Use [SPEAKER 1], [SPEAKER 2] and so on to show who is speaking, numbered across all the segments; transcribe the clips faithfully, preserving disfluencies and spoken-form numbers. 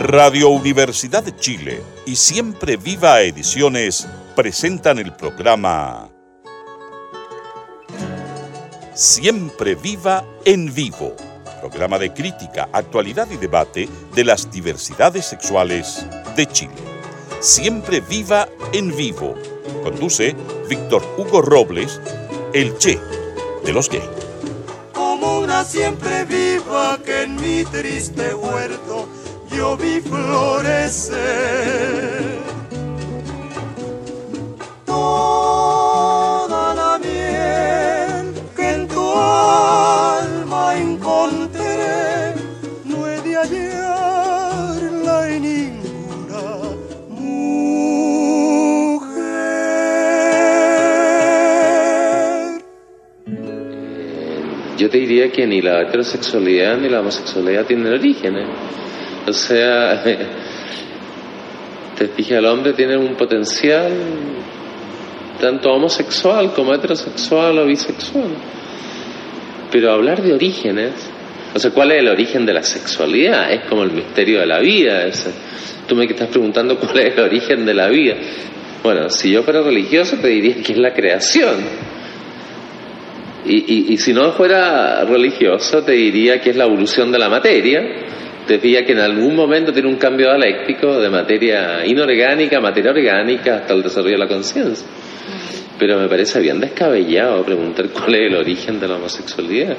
[SPEAKER 1] Radio Universidad de Chile y Siempre Viva Ediciones presentan el programa Siempre Viva en Vivo, programa de crítica, actualidad y debate de las diversidades sexuales de Chile. Siempre Viva en Vivo. Conduce Víctor Hugo Robles, el Che de los gays.
[SPEAKER 2] Como una siempre viva que en mi triste huerto yo vi florecer. Toda la miel que en tu alma encontré, no he de hallarla en ninguna mujer.
[SPEAKER 3] Yo te diría que ni la heterosexualidad ni la homosexualidad tienen orígenes. O sea, te fijas, el hombre tiene un potencial tanto homosexual como heterosexual o bisexual. Pero hablar de orígenes, o sea, ¿cuál es el origen de la sexualidad? Es como el misterio de la vida ese. Tú me estás preguntando cuál es el origen de la vida. Bueno, si yo fuera religioso te diría que es la creación. Y, y, y si no fuera religioso te diría que es la evolución de la materia. Te fijas que en algún momento tiene un cambio dialéctico de materia inorgánica a materia orgánica hasta el desarrollo de la conciencia. Pero me parece bien descabellado preguntar cuál es el origen de la homosexualidad.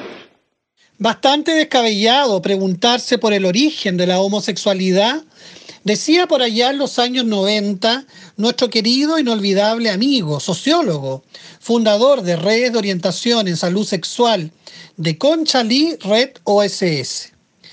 [SPEAKER 4] Bastante descabellado preguntarse por el origen de la homosexualidad. Decía por allá en los años noventa nuestro querido inolvidable amigo, sociólogo, fundador de redes de orientación en salud sexual de Conchalí Red O S S.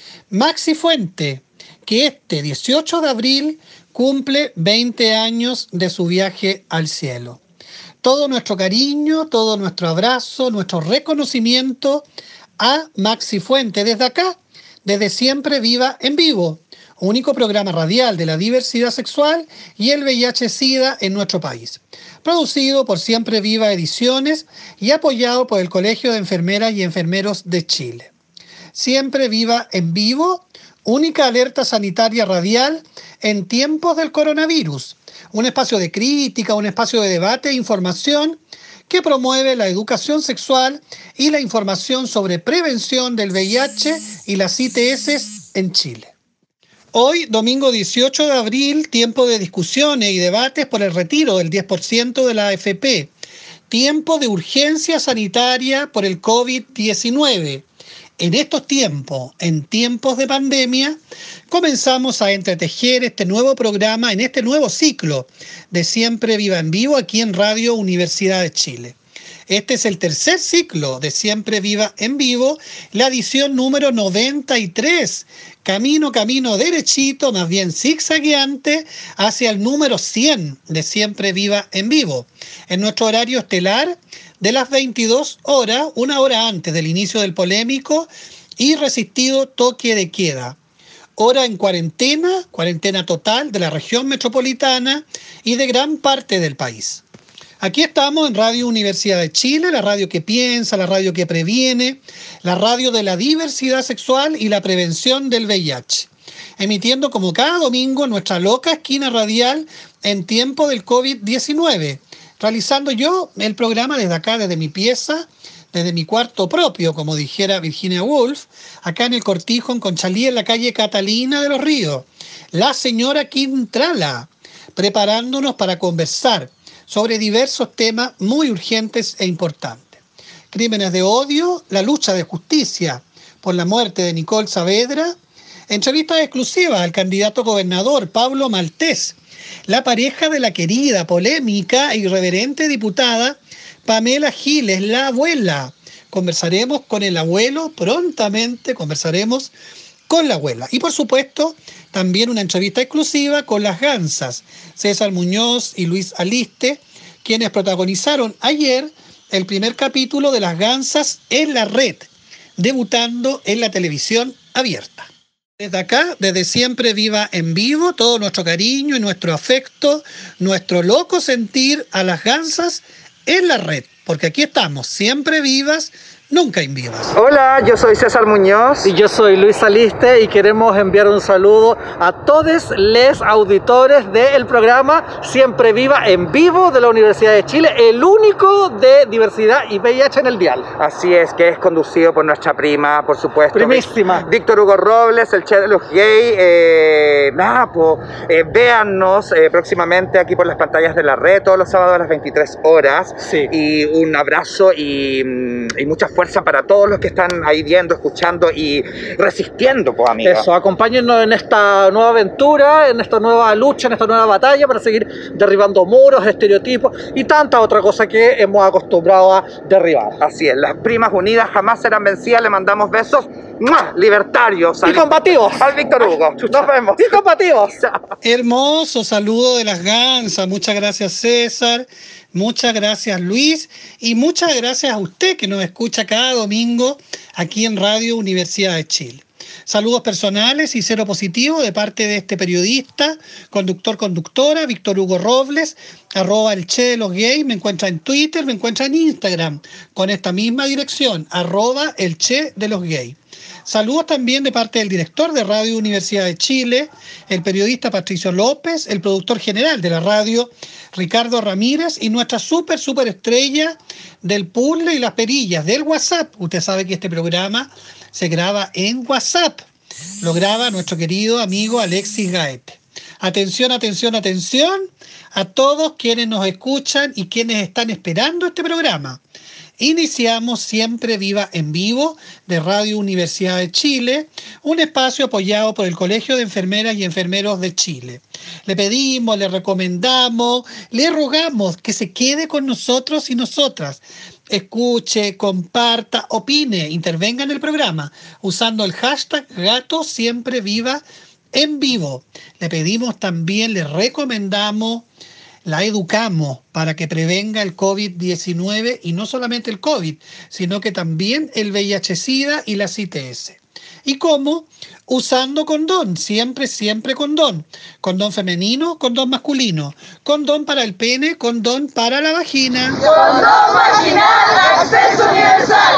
[SPEAKER 4] Maxi Fuente, que este dieciocho de abril cumple veinte años de su viaje al cielo. Todo nuestro cariño, todo nuestro abrazo, nuestro reconocimiento a Maxi Fuente desde acá, desde Siempre Viva en Vivo, único programa radial de la diversidad sexual y el V I H-Sida en nuestro país. Producido por Siempre Viva Ediciones y apoyado por el Colegio de Enfermeras y Enfermeros de Chile. Siempre Viva en Vivo, única alerta sanitaria radial en tiempos del coronavirus. Un espacio de crítica, un espacio de debate e información que promueve la educación sexual y la información sobre prevención del V I H y las I T S en Chile. Hoy, domingo dieciocho de abril, tiempo de discusiones y debates por el retiro del diez por ciento de la A F P. Tiempo de urgencia sanitaria por el COVID diecinueve. En estos tiempos, en tiempos de pandemia, comenzamos a entretejer este nuevo programa en este nuevo ciclo de Siempre Viva en Vivo aquí en Radio Universidad de Chile. Este es el tercer ciclo de Siempre Viva en Vivo, la edición número noventa y tres. Camino, camino derechito, más bien zigzagueante, hacia el número cien de Siempre Viva en Vivo. En nuestro horario estelar de las veintidós horas, una hora antes del inicio del polémico y resistido toque de queda. Hora en cuarentena, cuarentena total de la región metropolitana y de gran parte del país. Aquí estamos en Radio Universidad de Chile, la radio que piensa, la radio que previene, la radio de la diversidad sexual y la prevención del V I H. Emitiendo como cada domingo nuestra loca esquina radial en tiempo del COVID diecinueve. Realizando yo el programa desde acá, desde mi pieza, desde mi cuarto propio, como dijera Virginia Woolf, acá en el Cortijo, en Conchalí, en la calle Catalina de los Ríos. La señora Quintrala, preparándonos para conversar sobre diversos temas muy urgentes e importantes. Crímenes de odio, la lucha de justicia por la muerte de Nicole Saavedra, entrevistas exclusivas al candidato gobernador Pablo Maltés, la pareja de la querida, polémica e irreverente diputada Pamela Giles, la abuela. Conversaremos con el abuelo, prontamente conversaremos con la abuela. Y por supuesto, también una entrevista exclusiva con las Gansas, César Muñoz y Luis Aliste, quienes protagonizaron ayer el primer capítulo de Las Gansas en la red, debutando en la televisión abierta. Desde acá, desde Siempre Viva en Vivo, todo nuestro cariño y nuestro afecto, nuestro loco sentir a las Gansas en la red, porque aquí estamos, siempre vivas, nunca invivas.
[SPEAKER 5] Hola, yo soy César Muñoz.
[SPEAKER 6] Y yo soy Luis Aliste y queremos enviar un saludo a todos les auditores del programa Siempre Viva en vivo de la Universidad de Chile, el único de diversidad y V I H en el dial.
[SPEAKER 5] Así es, que es conducido por nuestra prima, por supuesto.
[SPEAKER 6] Primísima.
[SPEAKER 5] Víctor Hugo Robles, el Che de los Gays. Eh, nada, po, eh, véannos eh, próximamente aquí por las pantallas de la red, todos los sábados a las veintitrés horas.
[SPEAKER 6] Sí.
[SPEAKER 5] Y un abrazo y, y mucha fuerza para todos los que están ahí viendo, escuchando y resistiendo, pues, amigos.
[SPEAKER 6] Eso, acompáñennos en esta nueva aventura, en esta nueva lucha, en esta nueva batalla para seguir derribando muros, estereotipos y tanta otra cosa que hemos acostumbrado a derribar.
[SPEAKER 5] Así es, las primas unidas jamás serán vencidas. Le mandamos besos ¡mua! Libertarios
[SPEAKER 6] y combativos
[SPEAKER 5] al Víctor Hugo.
[SPEAKER 6] Ay,
[SPEAKER 5] nos vemos.
[SPEAKER 6] Y combativos.
[SPEAKER 4] Hermoso saludo de las gansas. Muchas gracias, César. Muchas gracias, Luis. Y muchas gracias a usted que nos escucha cada domingo aquí en Radio Universidad de Chile. Saludos personales y cero positivo de parte de este periodista, conductor, conductora, Víctor Hugo Robles, arroba el Che de los Gays. Me encuentra en Twitter, me encuentra en Instagram con esta misma dirección, arroba el Che de los Gays. Saludos también de parte del director de Radio Universidad de Chile, el periodista Patricio López, el productor general de la radio, Ricardo Ramírez, y nuestra súper, súper estrella del puzzle y las perillas del WhatsApp. Usted sabe que este programa se graba en WhatsApp. Lo graba nuestro querido amigo Alexis Gaete. Atención, atención, atención a todos quienes nos escuchan y quienes están esperando este programa. Iniciamos Siempre Viva en Vivo de Radio Universidad de Chile, un espacio apoyado por el Colegio de Enfermeras y Enfermeros de Chile. Le pedimos, le recomendamos, le rogamos que se quede con nosotros y nosotras. Escuche, comparta, opine, intervenga en el programa usando el hashtag Gato Siempre Viva en Vivo. Le pedimos también, le recomendamos, la educamos para que prevenga el COVID diecinueve y no solamente el COVID, sino que también el V I H-Sida y las I T S. ¿Y cómo? Usando condón, siempre, siempre condón. Condón femenino, condón masculino. Condón para el pene, condón para la vagina.
[SPEAKER 7] Condón vaginal, acceso universal.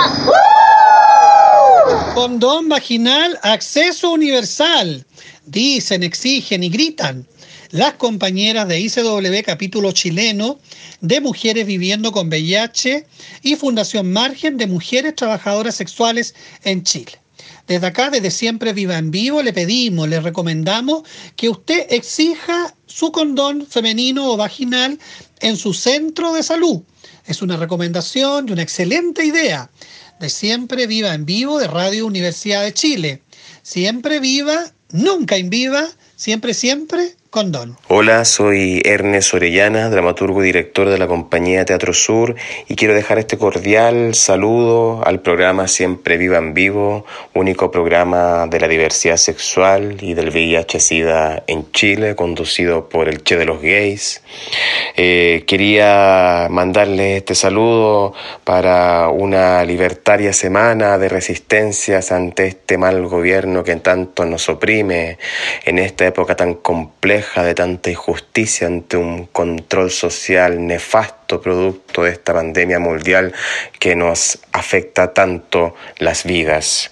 [SPEAKER 7] ¡Uh!
[SPEAKER 4] Condón vaginal, acceso universal. Dicen, exigen y gritan las compañeras de I C W capítulo chileno de Mujeres Viviendo con V I H y Fundación Margen de Mujeres Trabajadoras Sexuales en Chile. Desde acá, desde Siempre Viva en Vivo, le pedimos, le recomendamos que usted exija su condón femenino o vaginal en su centro de salud. Es una recomendación y una excelente idea de Siempre Viva en Vivo de Radio Universidad de Chile. Siempre viva, nunca inviva, siempre, siempre condón.
[SPEAKER 8] Hola, soy Ernest Orellana, dramaturgo y director de la compañía Teatro Sur, y quiero dejar este cordial saludo al programa Siempre Viva en Vivo, único programa de la diversidad sexual y del V I H-Sida en Chile, conducido por el Che de los Gays. Eh, quería mandarles este saludo para una libertaria semana de resistencias ante este mal gobierno que tanto nos oprime en esta época tan compleja, de tanta injusticia, ante un control social nefasto producto de esta pandemia mundial que nos afecta tanto las vidas.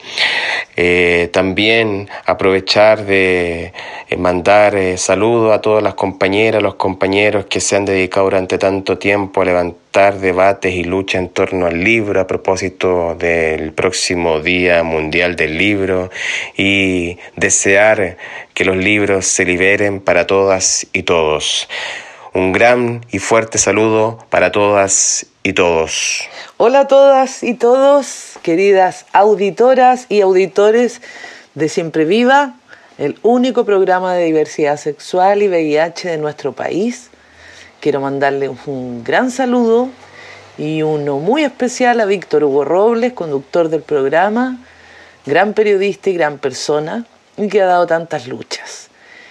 [SPEAKER 8] Eh, también aprovechar de eh, mandar eh, saludos a todas las compañeras, los compañeros que se han dedicado durante tanto tiempo a levantar debates y lucha en torno al libro a propósito del próximo Día Mundial del Libro, y desear que los libros se liberen para todas y todos. Un gran y fuerte saludo para todas y todos.
[SPEAKER 9] Hola a todas y todos, queridas auditoras y auditores de Siempre Viva, el único programa de diversidad sexual y V I H de nuestro país. Quiero mandarle un gran saludo y uno muy especial a Víctor Hugo Robles, conductor del programa, gran periodista y gran persona, y que ha dado tantas luchas.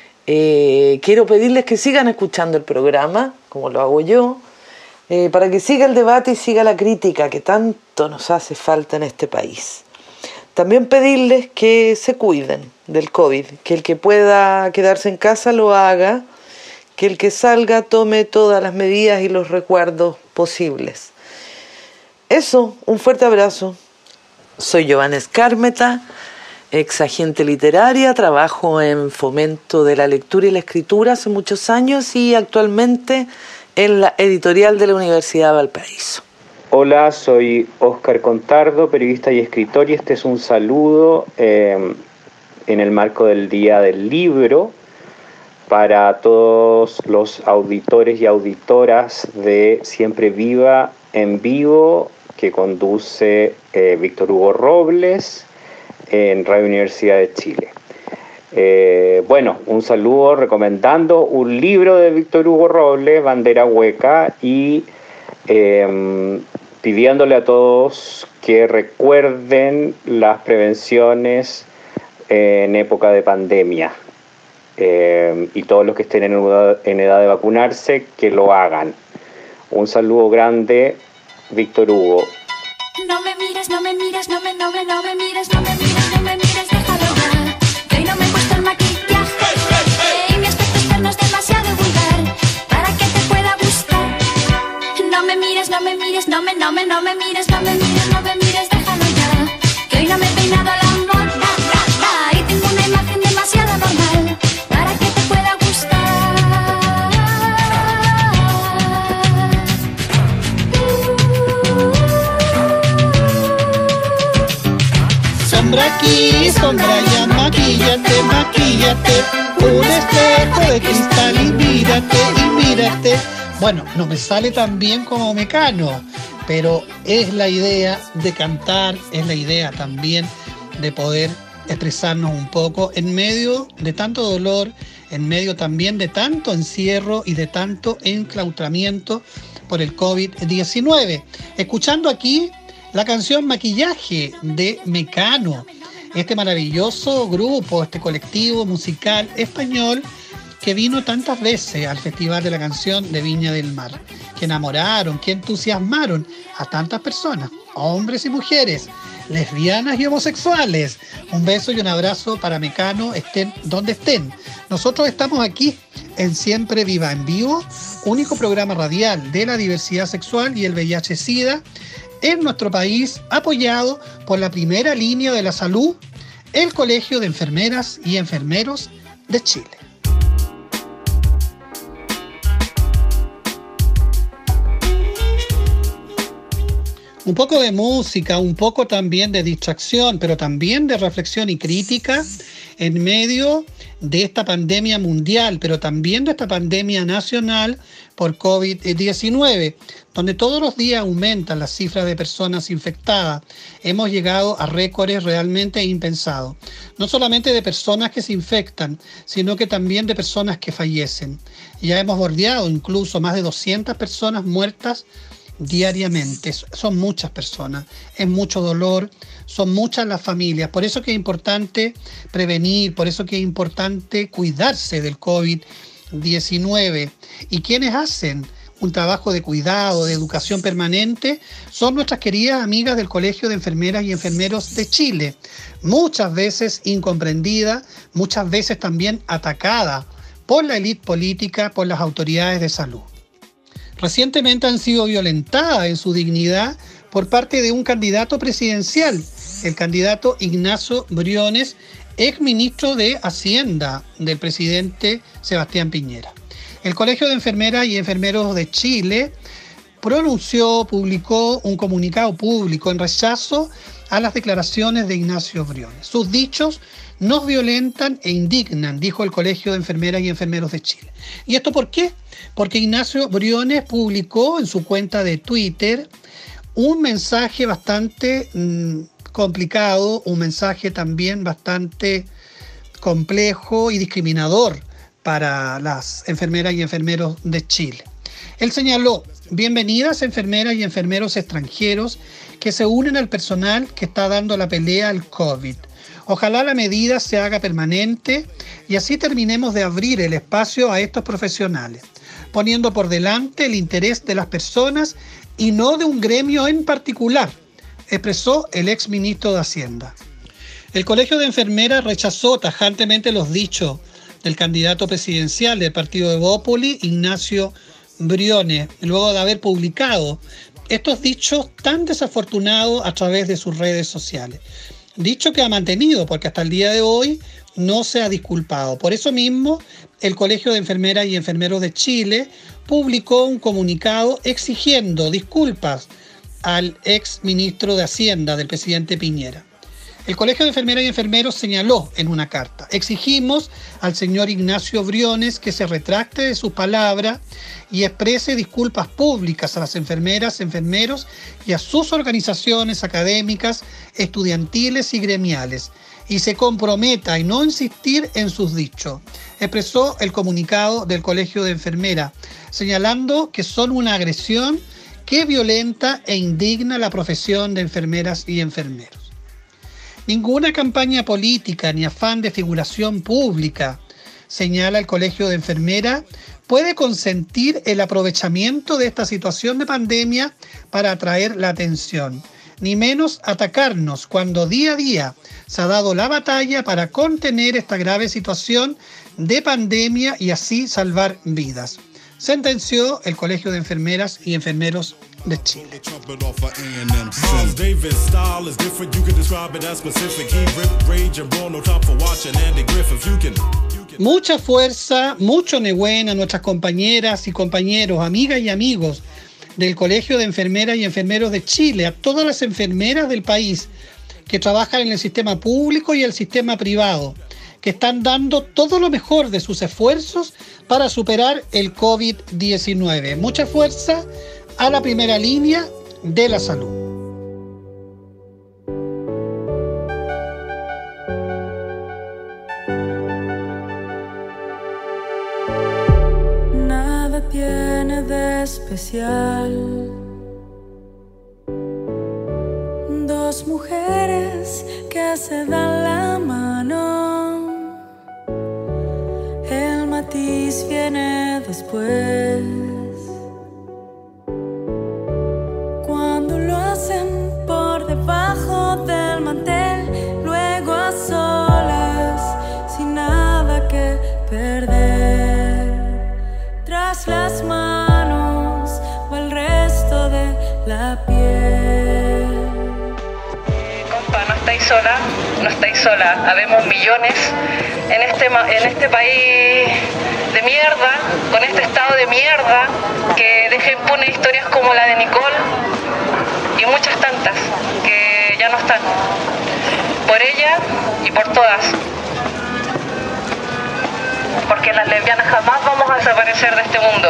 [SPEAKER 9] Eh, quiero pedirles que sigan escuchando el programa, como lo hago yo, eh, para que siga el debate y siga la crítica que tanto nos hace falta en este país. También pedirles que se cuiden del COVID, que el que pueda quedarse en casa lo haga, que el que salga tome todas las medidas y los recuerdos posibles. Eso, un fuerte abrazo Soy Giovanna Escármeta, ex agente literaria, trabajo en fomento de la lectura y la escritura hace muchos años y actualmente en la editorial de la Universidad de Valparaíso.
[SPEAKER 10] Hola, soy Óscar Contardo, periodista y escritor, y este es un saludo eh, en el marco del Día del Libro para todos los auditores y auditoras de Siempre Viva en Vivo, que conduce eh, Víctor Hugo Robles en Radio Universidad de Chile. Eh, bueno, un saludo recomendando un libro de Víctor Hugo Robles, Bandera Hueca, y eh, pidiéndole a todos que recuerden las prevenciones en época de pandemia. Eh, y todos los que estén en edad, en edad de vacunarse, que lo hagan. Un saludo grande, Víctor Hugo.
[SPEAKER 11] No me mires, no me mires, no me, no me, no me mires, no me mires, no me mires, déjalo ya. Que hoy no me he puesto el maquillaje y mi aspecto externo es demasiado vulgar para que te pueda gustar. No me mires, no me mires, no me, no me, no me mires, no me mires, no me mires, déjalo ya. Que hoy no me he peinado a la moda y tengo una imagen demasiado normal para que te pueda gustar.
[SPEAKER 4] Sombra aquí, sombra allá, maquíllate, maquíllate, un espejo de cristal y mírate, y mírate. Bueno, no me sale tan bien como Mecano, pero es la idea de cantar, es la idea también de poder expresarnos un poco en medio de tanto dolor, en medio también de tanto encierro y de tanto enclaustramiento por el COVID diecinueve. Escuchando aquí la canción Maquillaje de Mecano, este maravilloso grupo, este colectivo musical español que vino tantas veces al Festival de la Canción de Viña del Mar, que enamoraron, que entusiasmaron a tantas personas, hombres y mujeres, lesbianas y homosexuales. Un beso y un abrazo para Mecano, estén donde estén. Nosotros estamos aquí en Siempre Viva en Vivo, único programa radial de la diversidad sexual y el V I H SIDA en nuestro país, apoyado por la primera línea de la salud, el Colegio de Enfermeras y Enfermeros de Chile. Un poco de música, un poco también de distracción, pero también de reflexión y crítica en medio de esta pandemia mundial, pero también de esta pandemia nacional por COVID diecinueve, donde todos los días aumentan las cifras de personas infectadas. Hemos llegado a récords realmente impensados, no solamente de personas que se infectan, sino que también de personas que fallecen. Ya hemos bordeado incluso más de doscientas personas muertas diariamente. Son muchas personas, es mucho dolor, son muchas las familias. Por eso que es importante prevenir, por eso que es importante cuidarse del COVID diecinueve. Y quienes hacen un trabajo de cuidado, de educación permanente, son nuestras queridas amigas del Colegio de Enfermeras y Enfermeros de Chile. Muchas veces incomprendida, muchas veces también atacada por la élite política, por las autoridades de salud. Recientemente han sido violentadas en su dignidad por parte de un candidato presidencial, el candidato Ignacio Briones, ex ministro de Hacienda del presidente Sebastián Piñera. El Colegio de Enfermeras y Enfermeros de Chile pronunció, publicó un comunicado público en rechazo a las declaraciones de Ignacio Briones. Sus dichos nos violentan e indignan, dijo el Colegio de Enfermeras y Enfermeros de Chile. ¿Y esto por qué? Porque Ignacio Briones publicó en su cuenta de Twitter un mensaje bastante mmm, complicado, un mensaje también bastante complejo y discriminador para las enfermeras y enfermeros de Chile. Él señaló: bienvenidas enfermeras y enfermeros extranjeros que se unen al personal que está dando la pelea al COVID. Ojalá la medida se haga permanente y así terminemos de abrir el espacio a estos profesionales, poniendo por delante el interés de las personas y no de un gremio en particular, expresó el ex ministro de Hacienda. El Colegio de Enfermeras rechazó tajantemente los dichos del candidato presidencial del partido de Bópoli, Ignacio Briones, luego de haber publicado estos dichos tan desafortunados a través de sus redes sociales. Dicho que ha mantenido, porque hasta el día de hoy no se ha disculpado. Por eso mismo, el Colegio de Enfermeras y Enfermeros de Chile publicó un comunicado exigiendo disculpas al ex ministro de Hacienda del presidente Piñera. El Colegio de Enfermeras y Enfermeros señaló en una carta: exigimos al señor Ignacio Briones que se retracte de sus palabras y exprese disculpas públicas a las enfermeras, enfermeros y a sus organizaciones académicas, estudiantiles y gremiales, y se comprometa a no insistir en sus dichos, expresó el comunicado del Colegio de Enfermeras, señalando que son una agresión que violenta e indigna la profesión de enfermeras y enfermeros. Ninguna campaña política ni afán de figuración pública, señala el Colegio de Enfermeras, puede consentir el aprovechamiento de esta situación de pandemia para atraer la atención, ni menos atacarnos cuando día a día se ha dado la batalla para contener esta grave situación de pandemia y así salvar vidas, sentenció el Colegio de Enfermeras y Enfermeros de Chile. Mucha fuerza, mucho Nehuen a nuestras compañeras y compañeros, amigas y amigos del Colegio de Enfermeras y Enfermeros de Chile, a todas las enfermeras del país que trabajan en el sistema público y el sistema privado, que están dando todo lo mejor de sus esfuerzos para superar el COVID diecinueve. Mucha fuerza a la primera línea de la salud.
[SPEAKER 12] Nada tiene de especial dos mujeres que se dan la mano. El matiz viene después, cuando lo hacen por debajo del mantel, luego a solas, sin nada que perder. Tras las manos va el resto de la piel.
[SPEAKER 13] Compa, no estáis sola, no estáis sola. Habemos millones en este, en este país de mierda, con este estado de mierda que deja impune historias como la de Nicole y muchas tantas que ya no están. Por ella y por todas. Porque las lesbianas jamás vamos a desaparecer de este mundo.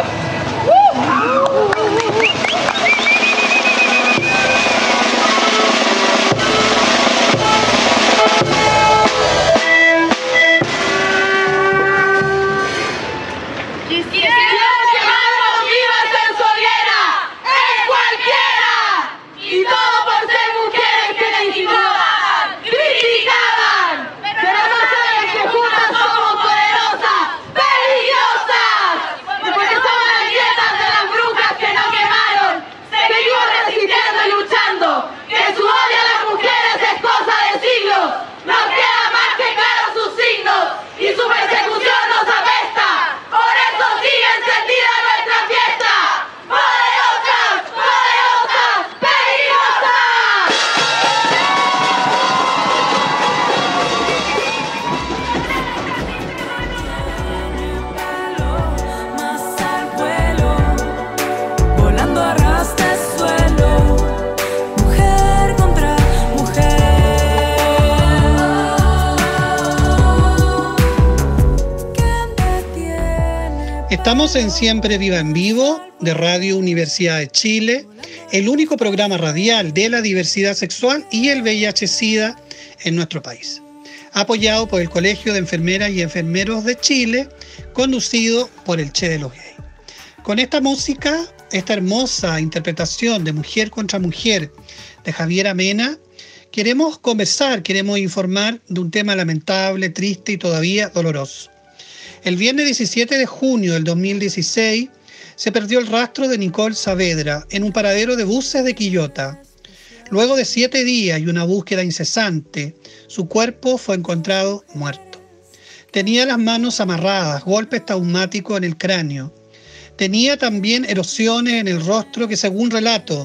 [SPEAKER 4] Estamos en Siempre Viva en Vivo de Radio Universidad de Chile, el único programa radial de la diversidad sexual y el V I H-Sida en nuestro país, apoyado por el Colegio de Enfermeras y Enfermeros de Chile, conducido por el Che de los Gays. Con esta música, esta hermosa interpretación de Mujer contra Mujer de Javiera Mena, queremos conversar, queremos informar de un tema lamentable, triste y todavía doloroso. El viernes diecisiete de junio del dos mil dieciséis se perdió el rastro de Nicole Saavedra en un paradero de buses de Quillota. Luego de siete días y una búsqueda incesante, su cuerpo fue encontrado muerto. Tenía las manos amarradas, golpes traumáticos en el cráneo. Tenía también erosiones en el rostro que, según relato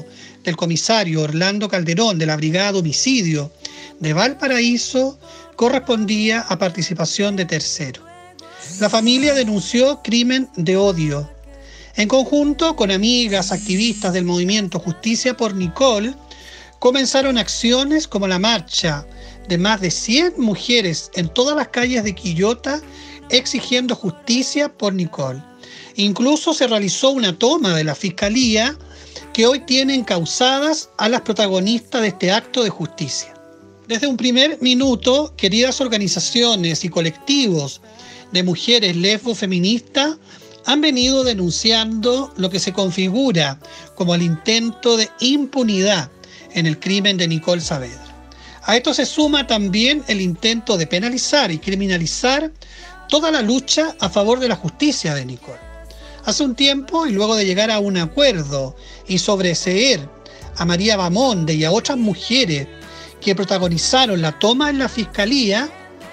[SPEAKER 4] del comisario Orlando Calderón de la Brigada de Homicidio de Valparaíso correspondía a participación de tercero. La familia denunció crimen de odio. En conjunto con amigas activistas del movimiento Justicia por Nicole, comenzaron acciones como la marcha de más de cien mujeres en todas las calles de Quillota exigiendo justicia por Nicole. Incluso se realizó una toma de la Fiscalía que hoy tiene encausadas a las protagonistas de este acto de justicia. Desde un primer minuto, queridas organizaciones y colectivos de mujeres lesbo-feministas han venido denunciando lo que se configura como el intento de impunidad en el crimen de Nicole Saavedra. A esto se suma también el intento de penalizar y criminalizar toda la lucha a favor de la justicia de Nicole. Hace un tiempo, y luego de llegar a un acuerdo y sobreseer a María Bamonde y a otras mujeres que protagonizaron la toma en la Fiscalía,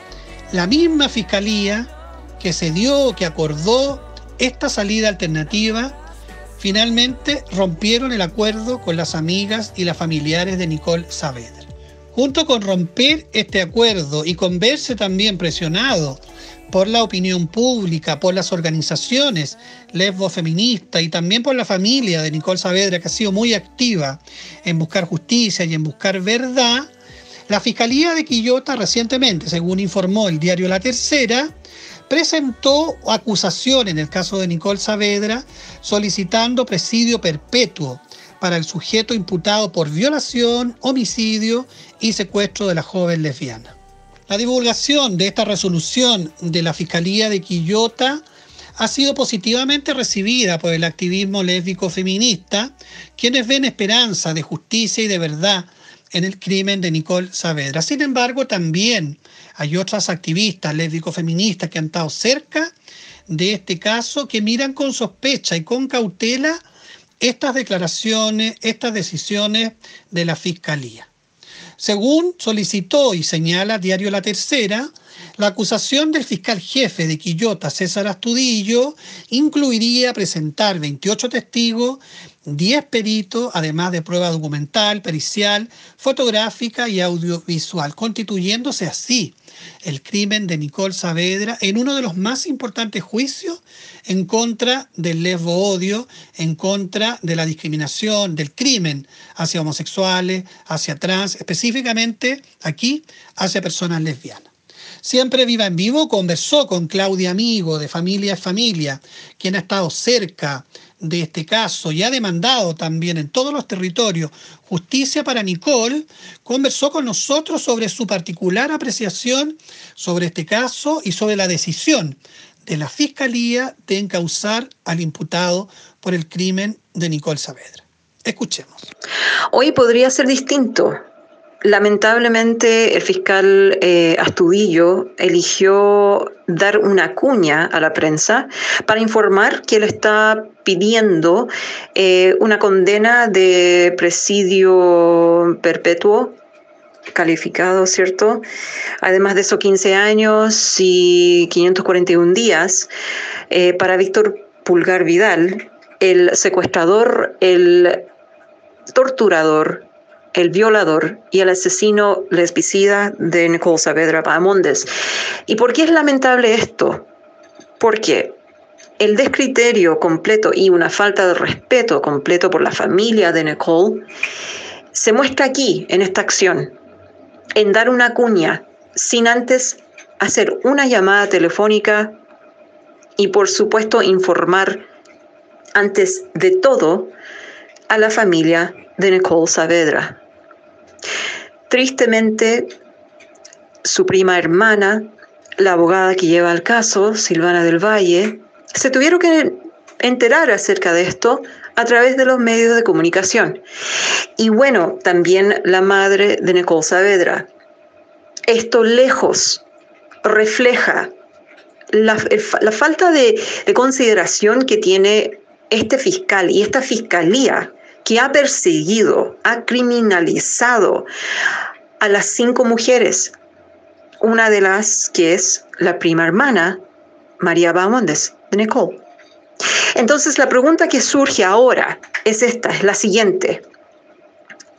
[SPEAKER 4] la misma Fiscalía que se dio, que acordó esta salida alternativa, finalmente rompieron el acuerdo con las amigas y las familiares de Nicole Saavedra. Junto con romper este acuerdo y con verse también presionado por la opinión pública, por las organizaciones lesbo-feministas y también por la familia de Nicole Saavedra, que ha sido muy activa en buscar justicia y en buscar verdad, la Fiscalía de Quillota recientemente, según informó el diario La Tercera, presentó acusación en el caso de Nicole Saavedra solicitando presidio perpetuo para el sujeto imputado por violación, homicidio y secuestro de la joven lesbiana. La divulgación de esta resolución de la Fiscalía de Quillota ha sido positivamente recibida por el activismo lésbico feminista, quienes ven esperanza de justicia y de verdad en el crimen de Nicole Saavedra. Sin embargo, también hay otras activistas lésbico-feministas que han estado cerca de este caso, que miran con sospecha y con cautela estas declaraciones, estas decisiones de la Fiscalía. Según solicitó y señala Diario La Tercera, la acusación del fiscal jefe de Quillota, César Astudillo, incluiría presentar veintiocho testigos, diez peritos, además de prueba documental, pericial, fotográfica y audiovisual, constituyéndose así el crimen de Nicole Saavedra en uno de los más importantes juicios en contra del lesbo-odio, en contra de la discriminación, del crimen hacia homosexuales, hacia trans, específicamente aquí hacia personas lesbianas. Siempre Viva en Vivo conversó con Claudia Amigo de Familia es Familia, quien ha estado cerca de este caso y ha demandado también en todos los territorios justicia para Nicole. Conversó con nosotros sobre su particular apreciación sobre este caso y sobre la decisión de la Fiscalía de encausar al imputado por el crimen de Nicole Saavedra. Escuchemos.
[SPEAKER 14] Hoy podría ser distinto. Lamentablemente, el fiscal eh, Astudillo eligió dar una cuña a la prensa para informar que él está pidiendo eh, una condena de presidio perpetuo calificado, ¿cierto? Además de esos quince años y quinientos cuarenta y un días eh, para Víctor Pulgar Vidal, el secuestrador, el torturador, el violador y el asesino lesbicida de Nicole Saavedra Bahamondes. ¿Y por qué es lamentable esto? Porque el descriterio completo y una falta de respeto completo por la familia de Nicole se muestra aquí, en esta acción, en dar una cuña sin antes hacer una llamada telefónica y, por supuesto, informar antes de todo a la familia de Nicole Saavedra. Tristemente, su prima hermana, la abogada que lleva el caso, Silvana del Valle, se tuvieron que enterar acerca de esto a través de los medios de comunicación. Y bueno, también la madre de Nicole Saavedra. Esto lejos refleja la, la falta de, de consideración que tiene este fiscal y esta fiscalía, que ha perseguido, ha criminalizado a las cinco mujeres, una de las que es la prima hermana, María Bahamondes, de Nicole. Entonces, la pregunta que surge ahora es esta, es la siguiente.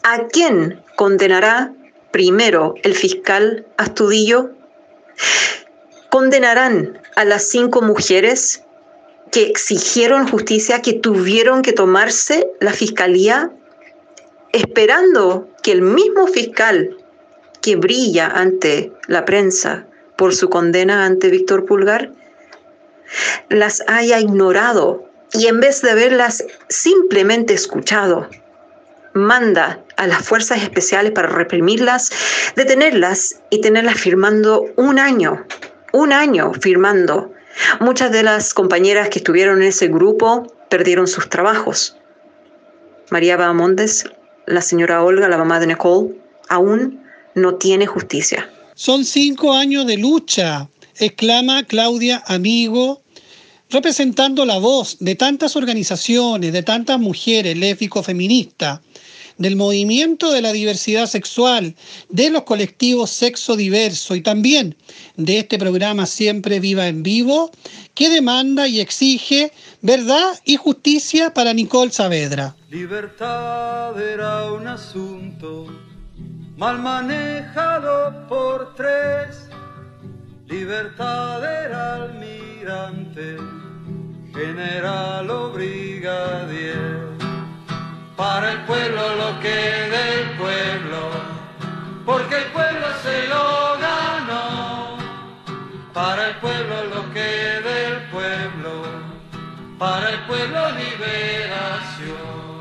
[SPEAKER 14] ¿A quién condenará primero el fiscal Astudillo? ¿Condenarán a las cinco mujeres que exigieron justicia, que tuvieron que tomarse la fiscalía, esperando que el mismo fiscal que brilla ante la prensa por su condena ante Víctor Pulgar, las haya ignorado y en vez de haberlas simplemente escuchado, manda a las fuerzas especiales para reprimirlas, detenerlas y tenerlas firmando un año, un año firmando? Muchas de las compañeras que estuvieron en ese grupo perdieron sus trabajos. María Bahamondes, la señora Olga, la mamá de Nicole, aún no tiene justicia.
[SPEAKER 4] Son cinco años de lucha, exclama Claudia Amigo, representando la voz de tantas organizaciones, de tantas mujeres lésbico-feministas, del movimiento de la diversidad sexual, de los colectivos sexodiverso y también de este programa Siempre Viva en Vivo, que demanda y exige verdad y justicia para Nicole Saavedra.
[SPEAKER 2] Libertad era un asunto mal manejado por tres. Libertad era almirante, general o brigadier. Para el pueblo lo que del pueblo, porque el pueblo se lo ganó. Para el pueblo lo que del pueblo, para el pueblo liberación.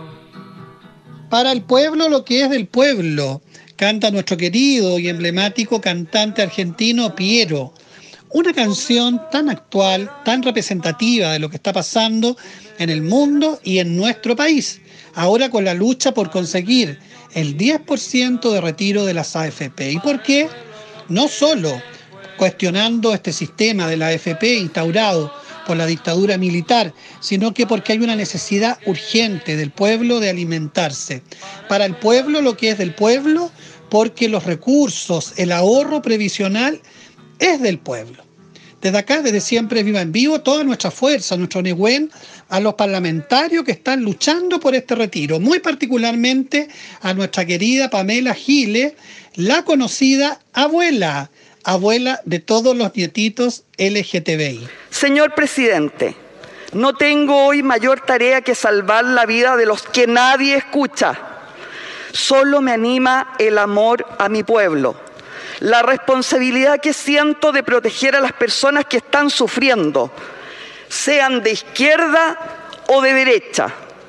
[SPEAKER 4] Para el pueblo lo que es del pueblo, canta nuestro querido y emblemático cantante argentino Piero. Una canción tan actual, tan representativa de lo que está pasando en el mundo y en nuestro país. Ahora con la lucha por conseguir el diez por ciento de retiro de las A F P. ¿Y por qué? No solo cuestionando este sistema de la A F P instaurado por la dictadura militar, sino que porque hay una necesidad urgente del pueblo de alimentarse. Para el pueblo lo que es del pueblo, porque los recursos, el ahorro previsional es del pueblo. Desde acá, desde Siempre Viva en Vivo, toda nuestra fuerza, nuestro Nehuen, a los parlamentarios que están luchando por este retiro, muy particularmente a nuestra querida Pamela Giles, la conocida abuela, abuela de todos los nietitos L G T B I.
[SPEAKER 15] Señor presidente, no tengo hoy mayor tarea que salvar la vida de los que nadie escucha. Solo me anima el amor a mi pueblo, la responsabilidad que siento de proteger a las personas que están sufriendo, sean de izquierda o de derecha,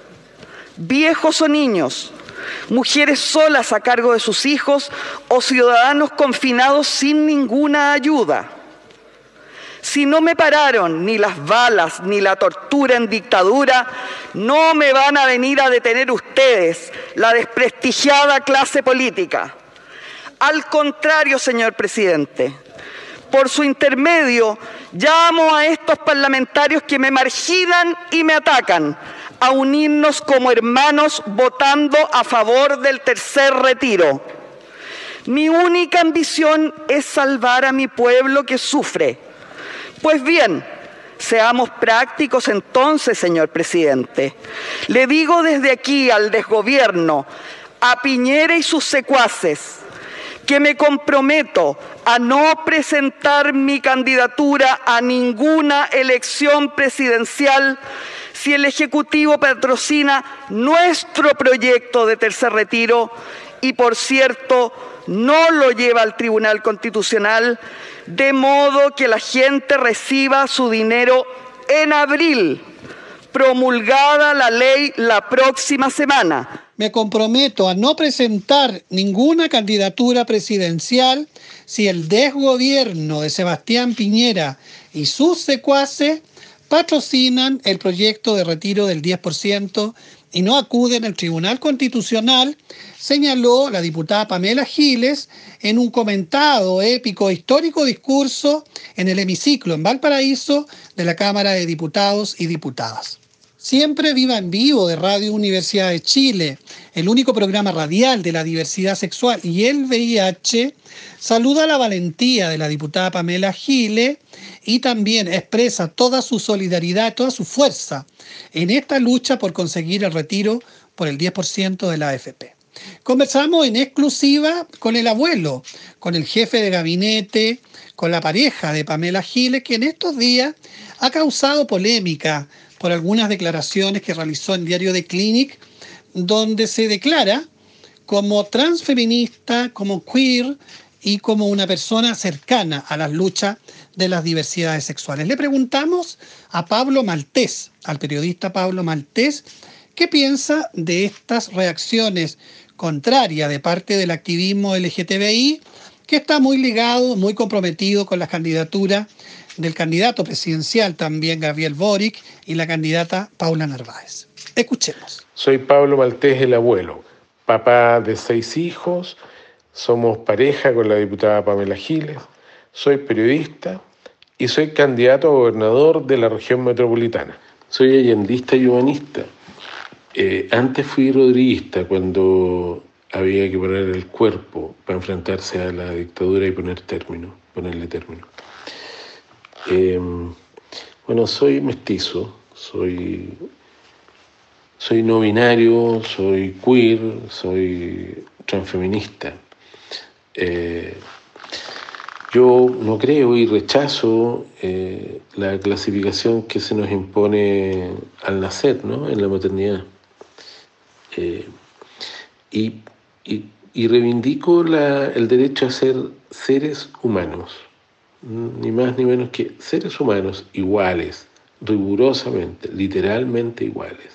[SPEAKER 15] viejos o niños, mujeres solas a cargo de sus hijos o ciudadanos confinados sin ninguna ayuda. Si no me pararon ni las balas ni la tortura en dictadura, no me van a venir a detener ustedes, la desprestigiada clase política. Al contrario, señor presidente, por su intermedio, llamo a estos parlamentarios que me marginan y me atacan a unirnos como hermanos votando a favor del tercer retiro. Mi única ambición es salvar a mi pueblo que sufre. Pues bien, seamos prácticos entonces, señor presidente. Le digo desde aquí al desgobierno, a Piñera y sus secuaces, que me comprometo a no presentar mi candidatura a ninguna elección presidencial si el Ejecutivo patrocina nuestro proyecto de tercer retiro y, por cierto, no lo lleva al Tribunal Constitucional, de modo que la gente reciba su dinero en abril, promulgada la ley la próxima semana.
[SPEAKER 4] Me comprometo a no presentar ninguna candidatura presidencial si el desgobierno de Sebastián Piñera y sus secuaces patrocinan el proyecto de retiro del diez por ciento y no acuden al Tribunal Constitucional, señaló la diputada Pamela Giles en un comentado, épico, histórico discurso en el hemiciclo en Valparaíso de la Cámara de Diputados y Diputadas. Siempre Viva en Vivo de Radio Universidad de Chile, el único programa radial de la diversidad sexual y el V I H, saluda la valentía de la diputada Pamela Giles y también expresa toda su solidaridad, toda su fuerza en esta lucha por conseguir el retiro por el diez por ciento de la A F P. Conversamos en exclusiva con el abuelo, con el jefe de gabinete, con la pareja de Pamela Giles, que en estos días ha causado polémica por algunas declaraciones que realizó en Diario de Clinic, donde se declara como transfeminista, como queer y como una persona cercana a las luchas de las diversidades sexuales. Le preguntamos a Pablo Maltés, al periodista Pablo Maltés, qué piensa de estas reacciones contrarias de parte del activismo L G T B I, que está muy ligado, muy comprometido con las candidaturas del candidato presidencial también, Gabriel Boric, y la candidata Paula Narváez. Escuchemos.
[SPEAKER 16] Soy Pablo Maltés, el abuelo, papá de seis hijos, somos pareja con la diputada Pamela Giles, soy periodista y soy candidato a gobernador de la región metropolitana. Soy allendista y humanista. Eh, antes fui rodriguista cuando había que poner el cuerpo para enfrentarse a la dictadura y poner término, ponerle término. Eh, bueno, soy mestizo, soy, soy no binario, soy queer, soy transfeminista. Eh, yo no creo y rechazo eh, la clasificación que se nos impone al nacer, ¿no?, en la maternidad. Eh, y, y, y reivindico la, el derecho a ser seres humanos, ni más ni menos que seres humanos iguales, rigurosamente, literalmente iguales.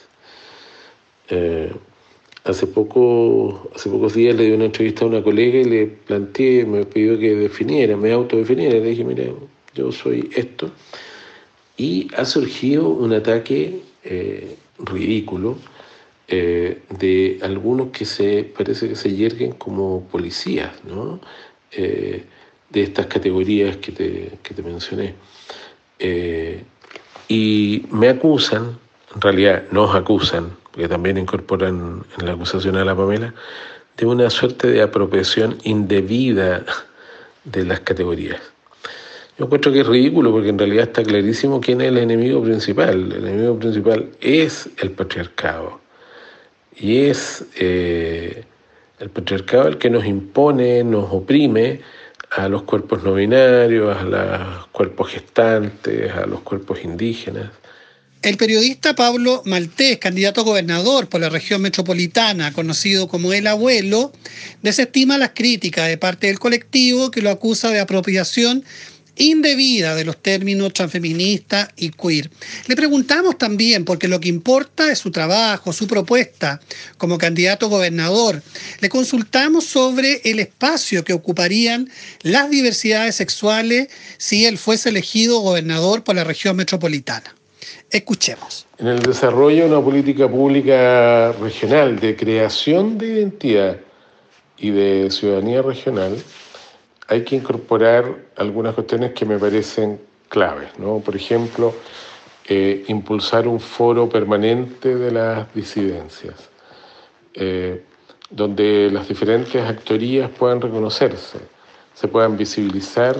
[SPEAKER 16] Eh, hace, poco, hace pocos días le di una entrevista a una colega y le planteé, me pidió que definiera, me autodefiniera. Le dije, mira, yo soy esto. Y ha surgido un ataque eh, ridículo eh, de algunos que se parece que se yerguen como policías, ¿no?, Eh, de estas categorías que te, que te mencioné. Eh, y me acusan, en realidad nos acusan, porque también incorporan en la acusación a la Pamela, de una suerte de apropiación indebida de las categorías. Yo encuentro que es ridículo porque en realidad está clarísimo quién es el enemigo principal. El enemigo principal es el patriarcado. Y es eh, el patriarcado el que nos impone, nos oprime a los cuerpos no binarios, a los cuerpos gestantes, a los cuerpos indígenas.
[SPEAKER 4] El periodista Pablo Maltés, candidato a gobernador por la región metropolitana, conocido como El Abuelo, desestima las críticas de parte del colectivo que lo acusa de apropiación indebida de los términos transfeminista y queer. Le preguntamos también, porque lo que importa es su trabajo, su propuesta como candidato a gobernador. Le consultamos sobre el espacio que ocuparían las diversidades sexuales si él fuese elegido gobernador por la región metropolitana. Escuchemos.
[SPEAKER 16] En el desarrollo de una política pública regional de creación de identidad y de ciudadanía regional, hay que incorporar algunas cuestiones que me parecen claves, ¿no? Por ejemplo, eh, impulsar un foro permanente de las disidencias, eh, donde las diferentes actorías puedan reconocerse, se puedan visibilizar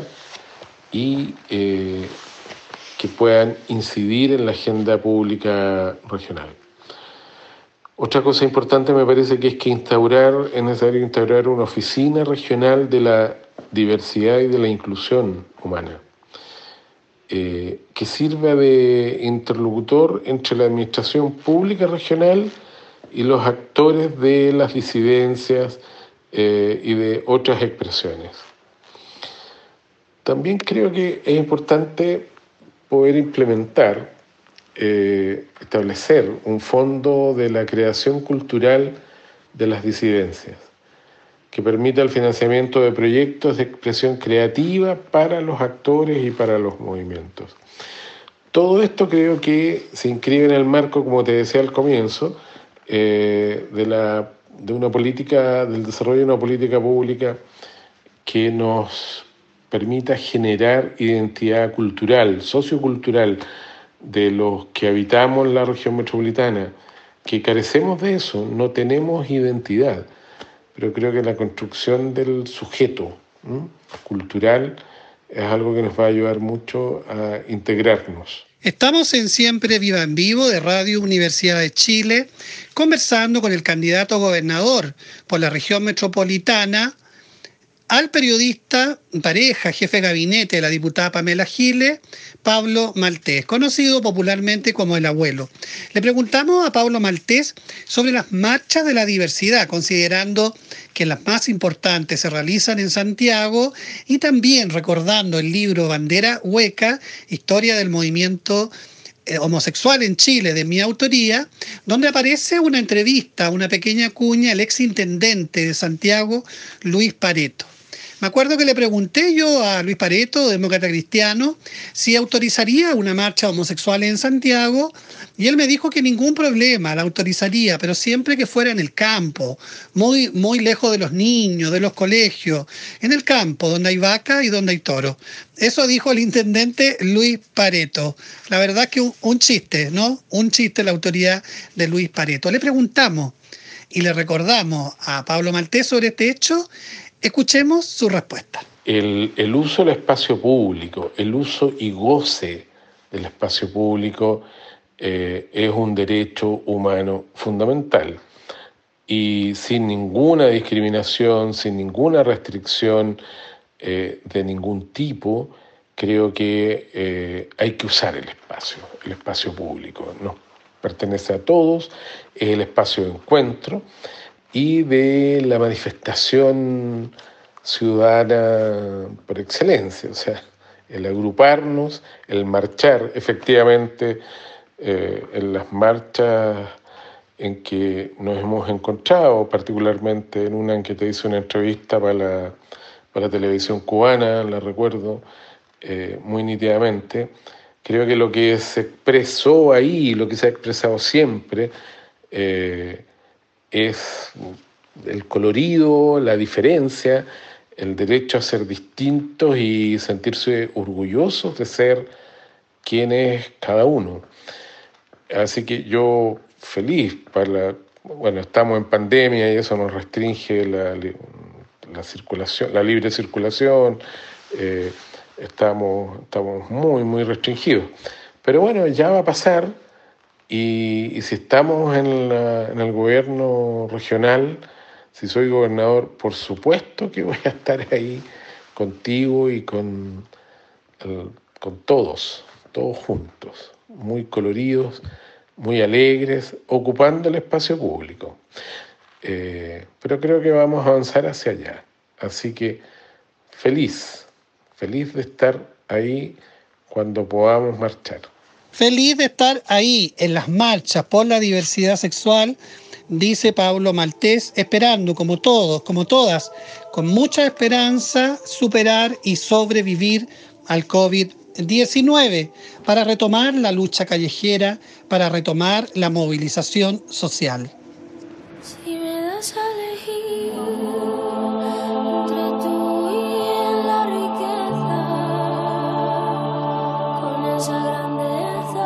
[SPEAKER 16] y eh, que puedan incidir en la agenda pública regional. Otra cosa importante me parece que es que instaurar, es necesario instaurar una oficina regional de la diversidad y de la inclusión humana, eh, que sirva de interlocutor entre la administración pública regional y los actores de las disidencias eh, y de otras expresiones. También creo que es importante poder implementar, eh, establecer un fondo de la creación cultural de las disidencias, que permita el financiamiento de proyectos de expresión creativa para los actores y para los movimientos. Todo esto creo que se inscribe en el marco, como te decía al comienzo, eh, de, la, de una política, del desarrollo de una política pública que nos permita generar identidad cultural, sociocultural, de los que habitamos la región metropolitana, que carecemos de eso, no tenemos identidad. Pero creo que la construcción del sujeto ¿m? cultural es algo que nos va a ayudar mucho a integrarnos.
[SPEAKER 4] Estamos en Siempre Viva en Vivo de Radio Universidad de Chile, conversando con el candidato a gobernador por la región metropolitana, al periodista, pareja, jefe de gabinete de la diputada Pamela Giles, Pablo Maltés, conocido popularmente como el abuelo. Le preguntamos a Pablo Maltés sobre las marchas de la diversidad, considerando que las más importantes se realizan en Santiago, y también recordando el libro Bandera Hueca, Historia del Movimiento eh, Homosexual en Chile, de mi autoría, donde aparece una entrevista, una pequeña cuña al exintendente de Santiago, Luis Pareto. Me acuerdo que le pregunté yo a Luis Pareto, demócrata cristiano, si autorizaría una marcha homosexual en Santiago, y él me dijo que ningún problema, la autorizaría, pero siempre que fuera en el campo, muy, muy lejos de los niños, de los colegios, en el campo, donde hay vaca y donde hay toro. Eso dijo el intendente Luis Pareto. La verdad que un, un chiste, ¿no? Un chiste la autoridad de Luis Pareto. Le preguntamos y le recordamos a Pablo Maltés sobre este hecho. Escuchemos su respuesta.
[SPEAKER 16] El, el uso del espacio público, el uso y goce del espacio público eh, es un derecho humano fundamental. Y sin ninguna discriminación, sin ninguna restricción eh, de ningún tipo, creo que eh, hay que usar el espacio, el espacio público. Nos pertenece a todos, es el espacio de encuentro y de la manifestación ciudadana por excelencia, o sea, el agruparnos, el marchar. Efectivamente, eh, en las marchas en que nos hemos encontrado, particularmente en una en que te hice una entrevista para la, para la televisión cubana, la recuerdo eh, muy nítidamente, creo que lo que se expresó ahí, lo que se ha expresado siempre, eh, es el colorido, la diferencia, el derecho a ser distintos y sentirse orgullosos de ser quien es cada uno. Así que yo feliz para la, bueno, estamos en pandemia y eso nos restringe la, la circulación, la libre circulación, eh, estamos, estamos muy, muy restringidos. Pero bueno, ya va a pasar. Y, y si estamos en, la, en el gobierno regional, si soy gobernador, por supuesto que voy a estar ahí contigo y con, el, con todos, todos juntos, muy coloridos, muy alegres, ocupando el espacio público. Eh, pero creo que vamos a avanzar hacia allá. Así que feliz, feliz de estar ahí cuando podamos marchar.
[SPEAKER 4] Feliz de estar ahí en las marchas por la diversidad sexual, dice Pablo Maltés, esperando como todos, como todas, con mucha esperanza, superar y sobrevivir al COVID diecinueve para retomar la lucha callejera, para retomar la movilización social.
[SPEAKER 12] Si me das a elegir entre tú y la riqueza, con esa grandeza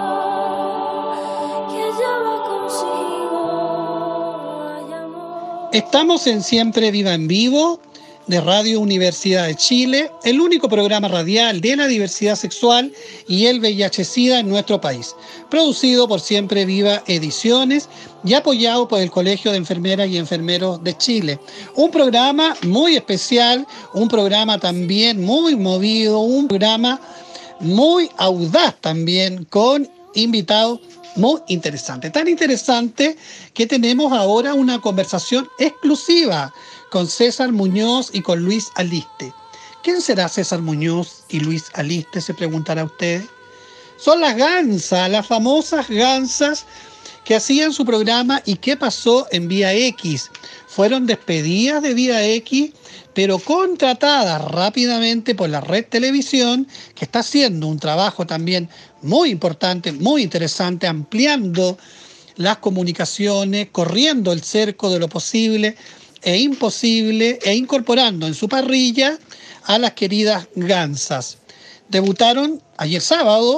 [SPEAKER 12] que lleva consigo hay amor.
[SPEAKER 4] Estamos en Siempre Viva en Vivo de Radio Universidad de Chile, el único programa radial de la diversidad sexual y el V I H-Sida en nuestro país, producido por Siempre Viva Ediciones y apoyado por el Colegio de Enfermeras y Enfermeros de Chile. Un programa muy especial, un programa también muy movido, un programa muy audaz también, con invitados muy interesantes. Tan interesante que tenemos ahora una conversación exclusiva con César Muñoz y con Luis Aliste. ¿Quién será César Muñoz y Luis Aliste? Se preguntará usted. Son las gansas, las famosas gansas que hacían su programa ¿Y qué pasó en Vía X? Fueron despedidas de Vía X, pero contratadas rápidamente por la Red Televisión, que está haciendo un trabajo también muy importante, muy interesante, ampliando las comunicaciones, corriendo el cerco de lo posible e imposible e incorporando en su parrilla a las queridas gansas. Debutaron ayer sábado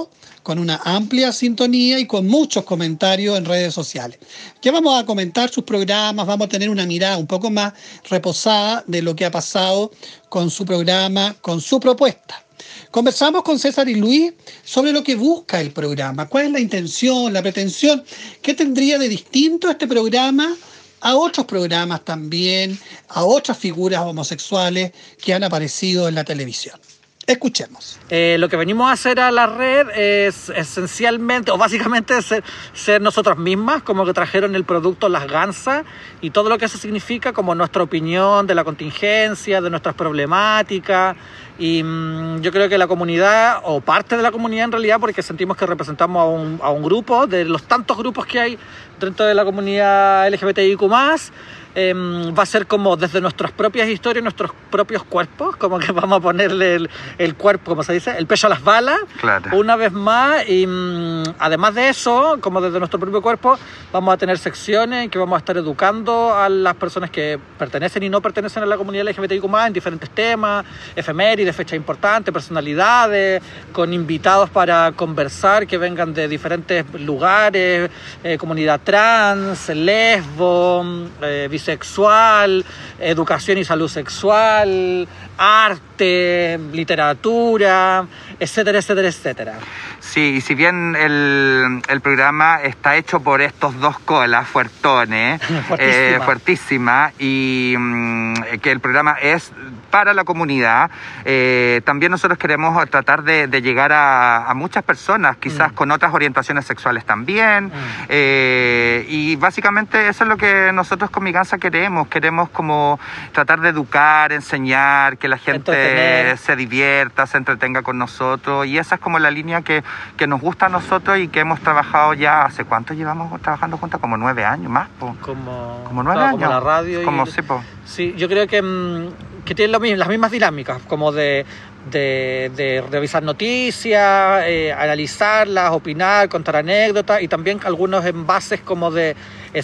[SPEAKER 4] con una amplia sintonía y con muchos comentarios en redes sociales. Ya vamos a comentar sus programas, vamos a tener una mirada un poco más reposada de lo que ha pasado con su programa, con su propuesta. Conversamos con César y Luis sobre lo que busca el programa, cuál es la intención, la pretensión, qué tendría de distinto este programa a otros programas también, a otras figuras homosexuales que han aparecido en la televisión. Escuchemos.
[SPEAKER 6] Eh, lo que venimos a hacer a la red es esencialmente, o básicamente, ser, ser nosotras mismas, como que trajeron el producto Las Gansas y todo lo que eso significa, como nuestra opinión de la contingencia, de nuestras problemáticas. Y mmm, yo creo que la comunidad, o parte de la comunidad en realidad, porque sentimos que representamos a un, a un grupo, de los tantos grupos que hay dentro de la comunidad L G B T I Q más, Eh, va a ser como desde nuestras propias historias, nuestros propios cuerpos, como que vamos a ponerle el, el cuerpo, como se dice, el pecho a las balas, claro. Una vez más, y mmm, además de eso, como desde nuestro propio cuerpo, vamos a tener secciones en que vamos a estar educando a las personas que pertenecen y no pertenecen a la comunidad L G B T I Q más, en diferentes temas, efemérides, fechas importantes, personalidades, con invitados para conversar que vengan de diferentes lugares, eh, comunidad trans, lesbo, eh, bisexual, educación y salud sexual, arte, literatura, etcétera, etcétera, etcétera.
[SPEAKER 5] Sí, y si bien el, el programa está hecho por estos dos colas fuertones, fuertísima, eh, fuertísima y mmm, que el programa es para la comunidad, eh, también nosotros queremos tratar de, de llegar a, a muchas personas, quizás mm. con otras orientaciones sexuales también, mm. eh, y básicamente eso es lo que nosotros con Mi Gansa queremos, queremos como tratar de educar, enseñar, que la gente Entretener. se divierta, se entretenga con nosotros, y esa es como la línea que, que nos gusta a nosotros y que hemos trabajado ya, ¿hace cuánto llevamos trabajando juntas? Como nueve años más, po. Como, como nueve claro, años.
[SPEAKER 6] Como la radio.
[SPEAKER 5] Como
[SPEAKER 6] y...
[SPEAKER 5] sí, po.
[SPEAKER 6] Sí, yo creo que... Mmm... que tienen lo mismo, las mismas dinámicas, como de, de, de revisar noticias, eh, analizarlas, opinar, contar anécdotas, y también algunos envases como de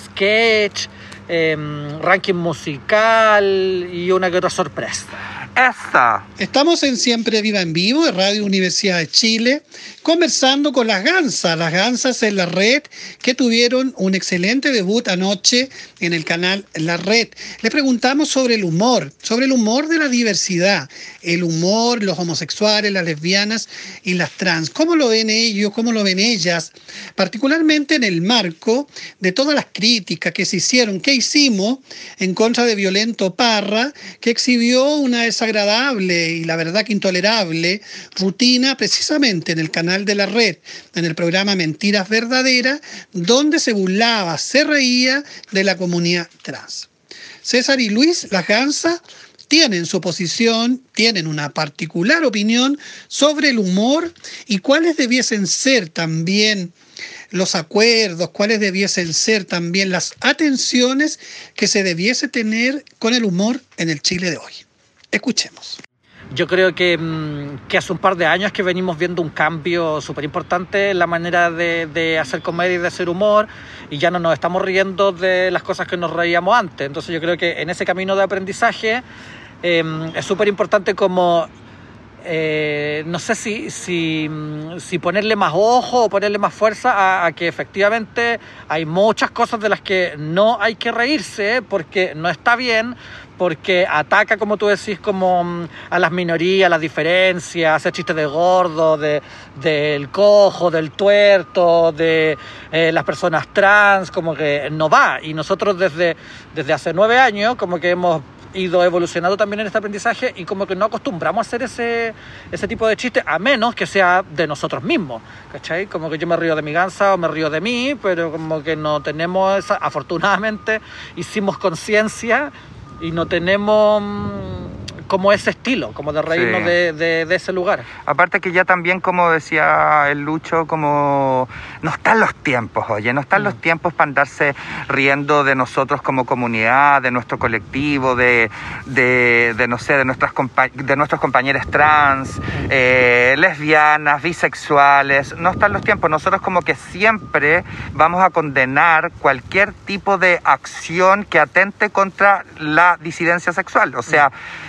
[SPEAKER 6] sketch, eh, ranking musical y una que otra sorpresa.
[SPEAKER 5] Esta.
[SPEAKER 4] Estamos en Siempre Viva en Vivo, de Radio Universidad de Chile, conversando con Las Gansas, Las Gansas en la red, que tuvieron un excelente debut anoche en el canal La Red. Les preguntamos sobre el humor, sobre el humor de la diversidad, el humor, los homosexuales, las lesbianas y las trans. ¿Cómo lo ven ellos? ¿Cómo lo ven ellas? Particularmente en el marco de todas las críticas que se hicieron, que hicimos en contra de Violento Parra, que exhibió una desagradable y la verdad que intolerable rutina precisamente en el canal de La Red, en el programa Mentiras Verdaderas, donde se burlaba, se reía de la comunidad trans. César y Luis, Las Gansas, tienen su posición, tienen una particular opinión sobre el humor y cuáles debiesen ser también los acuerdos, cuáles debiesen ser también las atenciones que se debiese tener con el humor en el Chile de hoy. Escuchemos.
[SPEAKER 6] Yo creo que, que hace un par de años que venimos viendo un cambio súper importante en la manera de, de hacer comedia y de hacer humor, y ya no nos estamos riendo de las cosas que nos reíamos antes. Entonces yo creo que en ese camino de aprendizaje eh, es súper importante como... Eh, no sé si, si, si ponerle más ojo o ponerle más fuerza a, a que efectivamente hay muchas cosas de las que no hay que reírse porque no está bien, porque ataca, como tú decís, como a las minorías, a las diferencias, hace chistes de gordo, de, del cojo, del tuerto, de eh, las personas trans, como que no va. Y nosotros desde, desde hace nueve años como que hemos ido evolucionando también en este aprendizaje y como que no acostumbramos a hacer ese, ese tipo de chistes, a menos que sea de nosotros mismos, ¿cachai? Como que yo me río de Mi Gansa o me río de mí, pero como que no tenemos esa, afortunadamente hicimos conciencia y no tenemos como ese estilo, como de reírnos sí. de, de, de ese lugar.
[SPEAKER 5] Aparte que ya también, como decía el Lucho, como no están los tiempos, oye, no están mm. los tiempos para andarse riendo de nosotros como comunidad, de nuestro colectivo, de, de, de no sé, de, nuestras compa- de nuestros compañeros trans, mm. eh, lesbianas, bisexuales, no están los tiempos. Nosotros como que siempre vamos a condenar cualquier tipo de acción que atente contra la disidencia sexual, o sea, mm.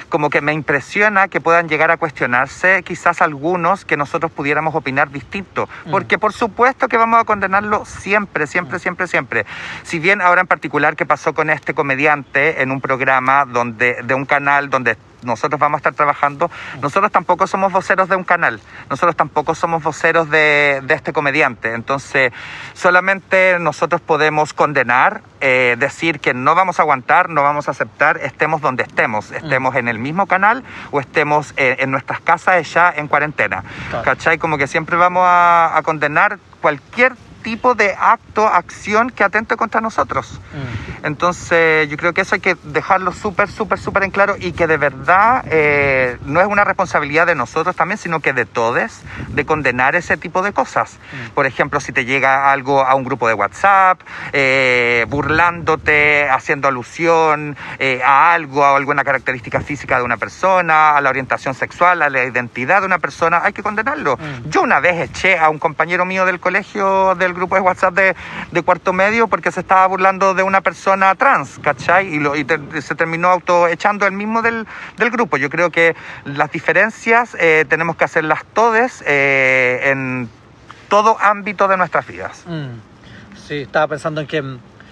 [SPEAKER 5] como que me impresiona que puedan llegar a cuestionarse quizás algunos que nosotros pudiéramos opinar distinto, mm. porque por supuesto que vamos a condenarlo siempre, siempre, mm. siempre, siempre. Si bien ahora en particular que pasó con este comediante en un programa donde de un canal donde nosotros vamos a estar trabajando, nosotros tampoco somos voceros de un canal, nosotros tampoco somos voceros de, de este comediante, entonces solamente nosotros podemos condenar, eh, decir que no vamos a aguantar, no vamos a aceptar, estemos donde estemos, estemos en el mismo canal o estemos en, en nuestras casas ya en cuarentena, claro. ¿Cachai? Como que siempre vamos a, a condenar cualquier tipo de acto, acción que atente contra nosotros. Mm. Entonces yo creo que eso hay que dejarlo súper, súper, súper en claro y que de verdad eh, no es una responsabilidad de nosotros también, sino que de todos, de condenar ese tipo de cosas. Mm. Por ejemplo, si te llega algo a un grupo de WhatsApp, eh, burlándote, haciendo alusión eh, a algo, a alguna característica física de una persona, a la orientación sexual, a la identidad de una persona, hay que condenarlo. Mm. Yo una vez eché a un compañero mío del colegio de el grupo de WhatsApp de, de cuarto medio porque se estaba burlando de una persona trans, ¿cachai? Y, lo, y te, se terminó autoechando el mismo del, del grupo. Yo creo que las diferencias eh, tenemos que hacerlas todas eh, en todo ámbito de nuestras vidas.
[SPEAKER 6] Mm. Sí, estaba pensando en que,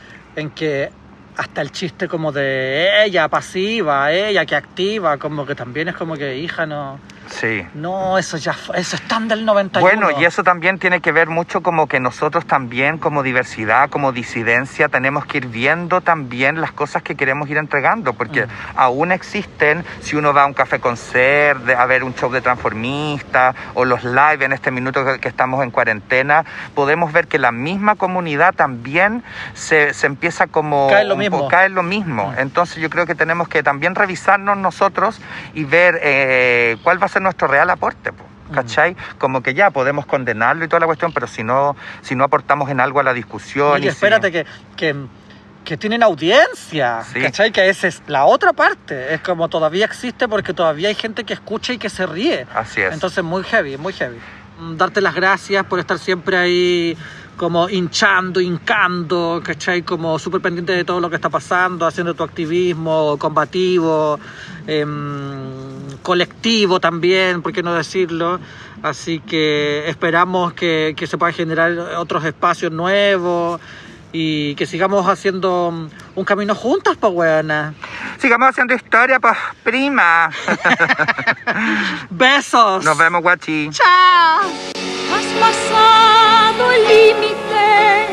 [SPEAKER 6] en que hasta el chiste como de ella pasiva, ella que activa, como que también es como que hija no...
[SPEAKER 5] Sí.
[SPEAKER 6] No, eso ya eso es tan del noventa y uno.
[SPEAKER 5] Bueno, y eso también tiene que ver mucho como que nosotros también como diversidad, como disidencia, tenemos que ir viendo también las cosas que queremos ir entregando, porque mm. aún existen, si uno va a un café concert, a ver un show de transformistas o los live en este minuto que, que estamos en cuarentena, podemos ver que la misma comunidad también se, se empieza como...
[SPEAKER 6] Cae lo mismo.
[SPEAKER 5] Cae lo mismo. Mm. Entonces yo creo que tenemos que también revisarnos nosotros y ver eh, cuál va a ser nuestro real aporte, ¿cachai? Mm. Como que ya podemos condenarlo y toda la cuestión, pero si no, si no aportamos en algo a la discusión...
[SPEAKER 6] Y, y espérate si... que, que, que tienen audiencia, sí. ¿Cachai? Que esa es la otra parte, es como todavía existe porque todavía hay gente que escucha y que se ríe.
[SPEAKER 5] Así es.
[SPEAKER 6] Entonces muy heavy, muy heavy. Darte las gracias por estar siempre ahí como hinchando, hincando, ¿cachai? Como súper pendiente de todo lo que está pasando, haciendo tu activismo combativo, eh, colectivo también, ¿por qué no decirlo? Así que esperamos que, que se puedan generar otros espacios nuevos y que sigamos haciendo un camino juntas, pa' weona.
[SPEAKER 5] Sigamos haciendo historia, pa' prima.
[SPEAKER 6] Besos.
[SPEAKER 5] Nos vemos, guachi.
[SPEAKER 6] Chao.
[SPEAKER 12] Has pasado el límite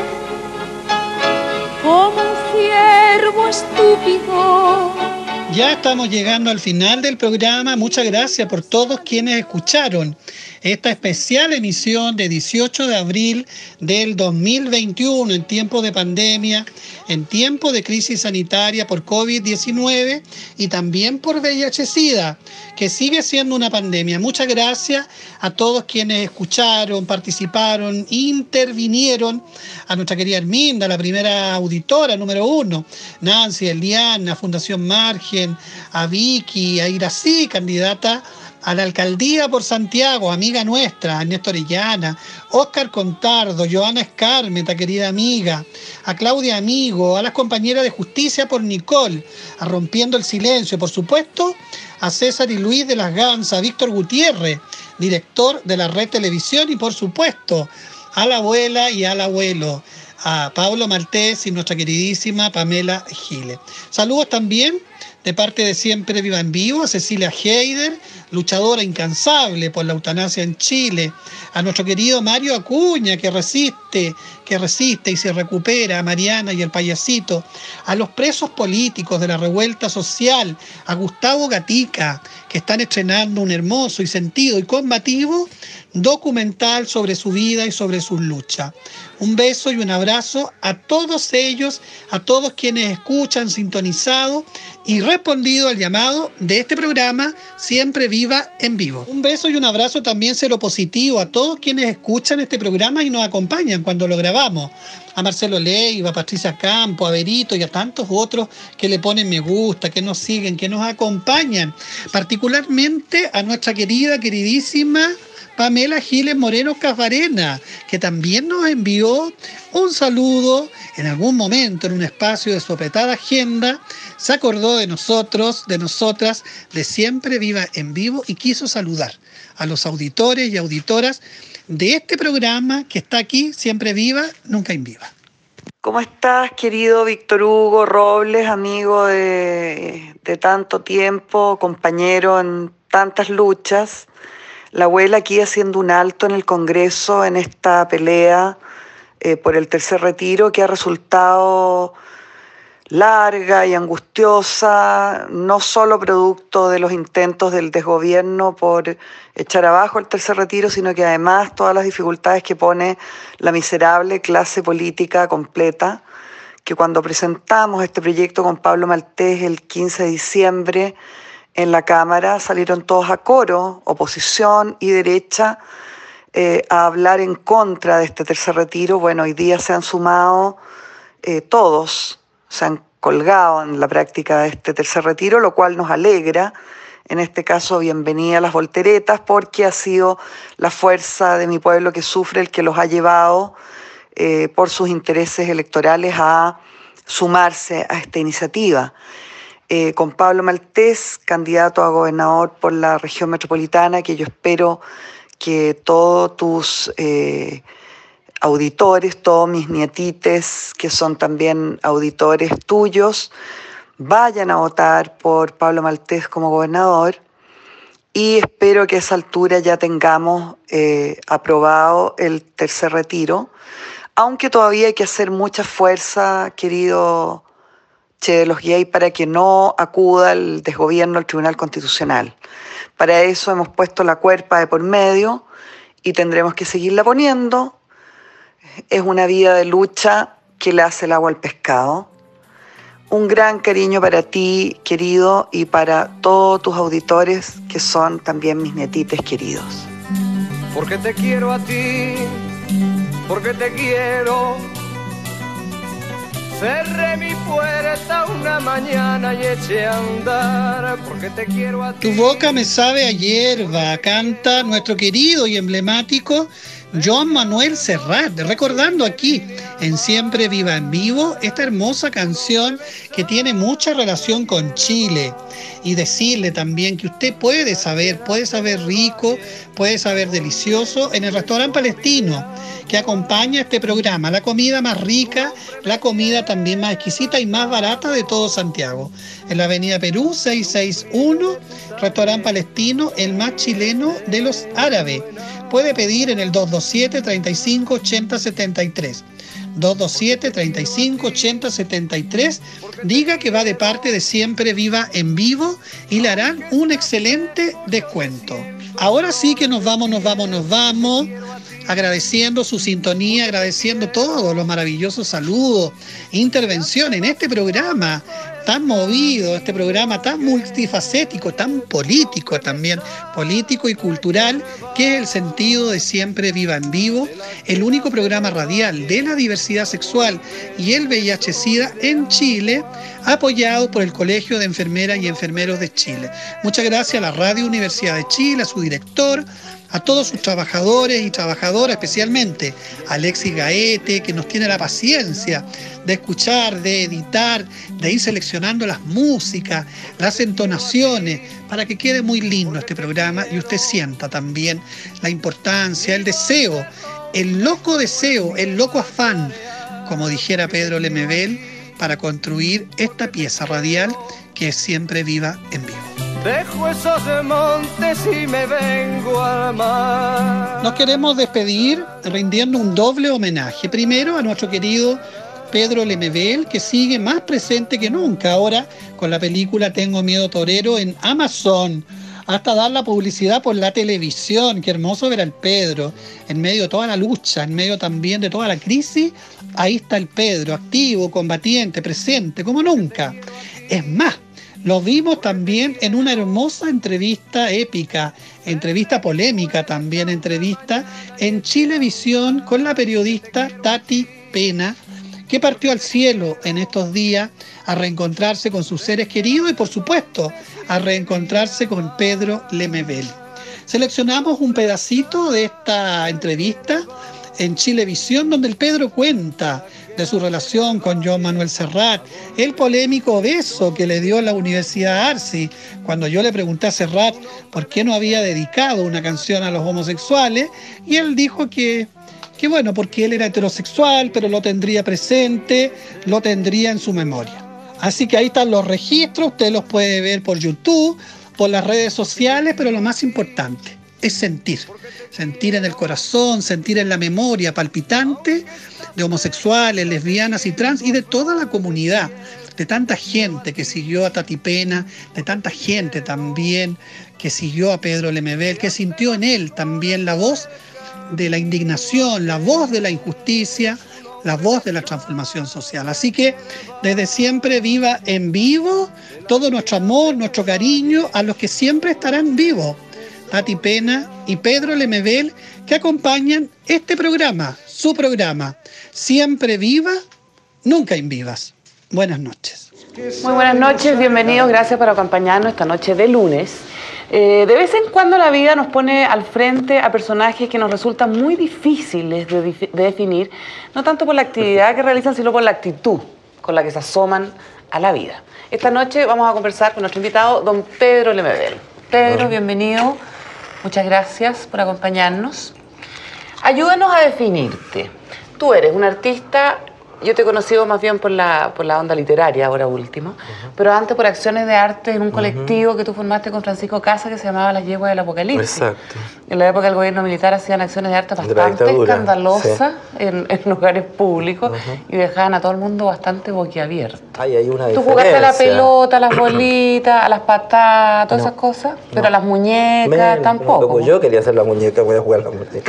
[SPEAKER 12] como un ciervo estúpido.
[SPEAKER 4] Ya estamos llegando al final del programa. Muchas gracias por todos quienes escucharon esta especial emisión de dieciocho de abril del dos mil veintiuno, en tiempo de pandemia, en tiempo de crisis sanitaria por COVID diecinueve y también por V I H SIDA, que sigue siendo una pandemia. Muchas gracias a todos quienes escucharon, participaron, intervinieron, a nuestra querida Herminda, la primera auditora número uno, Nancy, Eliana, Fundación Margen, a Vicky, a Irací, candidata a la alcaldía por Santiago, amiga nuestra, Ernesto Orellana, Óscar Contardo, Joana Escarmeta, querida amiga, a Claudia Amigo, a las compañeras de Justicia por Nicole, a Rompiendo el Silencio, por supuesto, a César y Luis de las Gansas, a Víctor Gutiérrez, director de la Red Televisión, y por supuesto, a la abuela y al abuelo, a Pablo Maltés y nuestra queridísima Pamela Giles. Saludos también de parte de Siempre Viva en Vivo, a Cecilia Heider, luchadora incansable por la eutanasia en Chile, a nuestro querido Mario Acuña, que resiste, que resiste y se recupera, a Mariana y el payasito, a los presos políticos de la revuelta social, a Gustavo Gatica, que están estrenando un hermoso y sentido y combativo documental sobre su vida y sobre sus luchas. Un beso y un abrazo a todos ellos, a todos quienes escuchan, sintonizado y respondido al llamado de este programa Siempre Viva en Vivo. Un beso y un abrazo también cero positivo a todos quienes escuchan este programa y nos acompañan cuando lo grabamos. A Marcelo Leiva, a Patricia Campo, a Berito y a tantos otros que le ponen me gusta, que nos siguen, que nos acompañan. Particularmente a nuestra querida, queridísima Pamela Giles Moreno Cafarena, que también nos envió un saludo en algún momento en un espacio de su apretada agenda, se acordó de nosotros, de nosotras, de Siempre Viva en Vivo y quiso saludar a los auditores y auditoras de este programa que está aquí, Siempre Viva, Nunca en Viva.
[SPEAKER 15] ¿Cómo estás, querido Víctor Hugo Robles, amigo de, de tanto tiempo, compañero en tantas luchas? La abuela aquí haciendo un alto en el Congreso en esta pelea eh, por el tercer retiro que ha resultado larga y angustiosa, no solo producto de los intentos del desgobierno por echar abajo el tercer retiro, sino que además todas las dificultades que pone la miserable clase política completa, que cuando presentamos este proyecto con Pablo Maltés el quince de diciembre en la Cámara, salieron todos a coro, oposición y derecha, eh, a hablar en contra de este tercer retiro. Bueno, hoy día se han sumado eh, todos, se han colgado en la práctica de este tercer retiro, lo cual nos alegra. En este caso, bienvenida a las volteretas, porque ha sido la fuerza de mi pueblo que sufre el que los ha llevado eh, por sus intereses electorales a sumarse a esta iniciativa. Eh, con Pablo Maltés, candidato a gobernador por la región metropolitana, que yo espero que todos tus eh, auditores, todos mis nietites, que son también auditores tuyos, vayan a votar por Pablo Maltés como gobernador, y espero que a esa altura ya tengamos eh, aprobado el tercer retiro, aunque todavía hay que hacer mucha fuerza, querido Che de los Gays, para que no acuda el desgobierno al Tribunal Constitucional. Para eso hemos puesto la cuerpa de por medio y tendremos que seguirla poniendo. Es una vida de lucha que le hace el agua al pescado. Un gran cariño para ti, querido, y para todos tus auditores, que son también mis nietites queridos.
[SPEAKER 2] Porque te quiero a ti, porque te quiero. Cerré mi puerta una mañana y eché a andar, porque te quiero a ti.
[SPEAKER 4] Tu boca me sabe a hierba, canta nuestro querido y emblemático Joan Manuel Serrat, recordando aquí en Siempre Viva en Vivo esta hermosa canción que tiene mucha relación con Chile, y decirle también que usted puede saber, puede saber rico, puede saber delicioso en el restaurante palestino que acompaña este programa, la comida más rica, la comida también más exquisita y más barata de todo Santiago, en la avenida Perú seiscientos sesenta y uno, restaurante palestino, el más chileno de los árabes. Puede pedir en el dos dos siete, treinta y cinco, ochenta, setenta y tres. dos dos siete, treinta y cinco, ochenta, setenta y tres. Diga que va de parte de Siempre Viva en Vivo y le harán un excelente descuento. Ahora sí que nos vamos, nos vamos, nos vamos. Agradeciendo su sintonía, agradeciendo todos los maravillosos saludos, intervenciones en este programa tan movido, este programa tan multifacético, tan político también, político y cultural, que es el sentido de Siempre Viva en Vivo, el único programa radial de la diversidad sexual y el V I H-Sida en Chile, apoyado por el Colegio de Enfermeras y Enfermeros de Chile. Muchas gracias a la Radio Universidad de Chile, a su director, a todos sus trabajadores y trabajadoras, especialmente a Alexis Gaete, que nos tiene la paciencia de escuchar, de editar, de ir seleccionando las músicas, las entonaciones, para que quede muy lindo este programa y usted sienta también la importancia, el deseo, el loco deseo, el loco afán, como dijera Pedro Lemebel, para construir esta pieza radial que es Siempre Viva en Vivo.
[SPEAKER 2] Dejo esos montes y me vengo al mar.
[SPEAKER 4] Nos queremos despedir rindiendo un doble homenaje. Primero a nuestro querido Pedro Lemebel, que sigue más presente que nunca ahora con la película Tengo Miedo Torero en Amazon, hasta dar la publicidad por la televisión. Qué hermoso ver al Pedro en medio de toda la lucha, en medio también de toda la crisis. Ahí está el Pedro, activo, combatiente, presente, como nunca. Es más, lo vimos también en una hermosa entrevista épica, entrevista polémica también, entrevista en Chilevisión con la periodista Tati Pena, que partió al cielo en estos días a reencontrarse con sus seres queridos y, por supuesto, a reencontrarse con Pedro Lemebel. seleccionamos un pedacito de esta entrevista en Chilevisión, donde el Pedro cuenta de su relación con Joan Manuel Serrat, el polémico beso que le dio la Universidad Arci, cuando yo le pregunté a Serrat por qué no había dedicado una canción a los homosexuales, y él dijo que, que bueno, porque él era heterosexual, pero lo tendría presente, lo tendría en su memoria. Así que ahí están los registros, usted los puede ver por YouTube, por las redes sociales, pero lo más importante es sentir, sentir en el corazón, sentir en la memoria palpitante de homosexuales, lesbianas y trans y de toda la comunidad, de tanta gente que siguió a Tati Pena, de tanta gente también que siguió a Pedro Lemebel, que sintió en él también la voz de la indignación, la voz de la injusticia, la voz de la transformación social. Así que desde Siempre Viva en Vivo, todo nuestro amor, nuestro cariño a los que siempre estarán vivos, Tati Pena y Pedro Lemebel, que acompañan este programa, su programa, Siempre Viva, Nunca Invivas. Buenas noches.
[SPEAKER 17] Muy buenas noches, bienvenidos, gracias por acompañarnos esta noche de lunes. Eh, de vez en cuando la vida nos pone al frente a personajes que nos resultan muy difíciles de, de definir, no tanto por la actividad que realizan, sino por la actitud con la que se asoman a la vida. Esta noche vamos a conversar con nuestro invitado, don Pedro Lemebel. Pedro, bienvenido. Muchas gracias por acompañarnos. Ayúdanos a definirte. Tú eres un artista, yo te he conocido más bien por la, por la onda literaria, ahora último, uh-huh. pero antes por acciones de arte en un colectivo uh-huh. que tú formaste con Francisco Casa que se llamaba Las Yeguas del Apocalipsis.
[SPEAKER 18] Exacto.
[SPEAKER 17] En la época del gobierno militar hacían acciones de arte bastante de escandalosas sí. en, en lugares públicos uh-huh. y dejaban a todo el mundo bastante boquiabierto.
[SPEAKER 18] Ay, hay una
[SPEAKER 17] Tú jugaste a la pelota, a las bolitas, a las patadas, todas no, esas cosas, pero no. a las muñecas Men, tampoco.
[SPEAKER 18] No, yo quería hacer la muñeca, voy a jugar a la muñeca.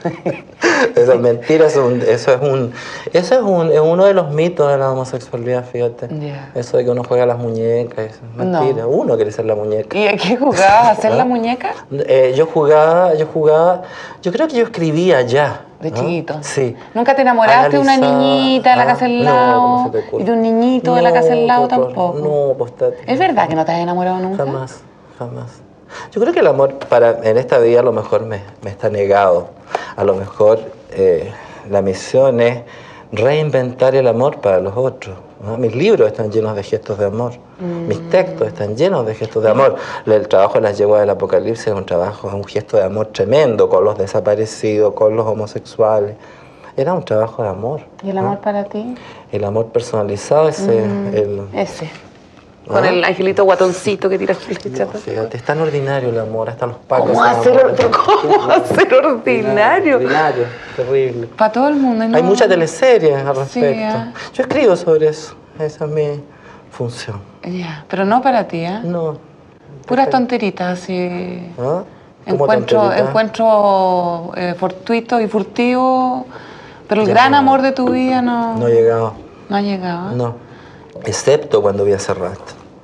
[SPEAKER 18] Eso es mentira, eso es un, eso es un, eso es un, es uno de los mitos de la homosexualidad, fíjate. Yeah. Eso de que uno juega a las muñecas, eso es mentira. No. Uno quiere ser la muñeca.
[SPEAKER 17] ¿Y a qué jugabas? ¿A hacer ¿Ah? la muñeca?
[SPEAKER 18] Eh, yo jugaba, yo jugaba, yo creo que yo escribía ya.
[SPEAKER 17] De
[SPEAKER 18] ¿no?
[SPEAKER 17] chiquito.
[SPEAKER 18] Sí.
[SPEAKER 17] ¿Nunca te enamoraste
[SPEAKER 18] Analizar,
[SPEAKER 17] de una niñita de la casa del lado?
[SPEAKER 18] No, ¿cómo se te ocurre?
[SPEAKER 17] ¿Y de un niñito
[SPEAKER 18] no,
[SPEAKER 17] de la casa del lado
[SPEAKER 18] por,
[SPEAKER 17] tampoco?
[SPEAKER 18] No, pues está...
[SPEAKER 17] ¿Es verdad que no te has enamorado nunca?
[SPEAKER 18] Jamás, jamás. Yo creo que el amor para en esta vida a lo mejor me, me está negado. A lo mejor eh, la misión es reinventar el amor para los otros, ¿no? Mis libros están llenos de gestos de amor, mm. mis textos están llenos de gestos de amor. El trabajo de Las Yeguas del Apocalipsis es un trabajo, es un gesto de amor tremendo con los desaparecidos, con los homosexuales. Era un trabajo de amor.
[SPEAKER 17] ¿Y el amor ¿no? para ti?
[SPEAKER 18] El amor personalizado, ese. Mm, el,
[SPEAKER 17] ese. Con ¿Ah? el angelito guatoncito que tiras flecha.
[SPEAKER 18] No, fíjate, es tan ordinario el amor, hasta los pacos.
[SPEAKER 17] ¿Cómo va a ser, ¿cómo va a ser ordinario?
[SPEAKER 18] Ordinario, terrible.
[SPEAKER 17] Para todo el mundo. ¿No?
[SPEAKER 18] Hay muchas teleseries al respecto. Sí, ¿eh? Yo escribo sobre eso, esa es mi función.
[SPEAKER 17] Ya, yeah. Pero no para ti, ¿eh?
[SPEAKER 18] No.
[SPEAKER 17] Puras tonteritas así.
[SPEAKER 18] ¿Ah?
[SPEAKER 17] Encuentro, tonterita? encuentro eh, fortuito y furtivo, pero el ya gran no. amor de tu vida no...
[SPEAKER 18] No ha llegado.
[SPEAKER 17] No ha llegado.
[SPEAKER 18] No. Excepto cuando vi a Serrat.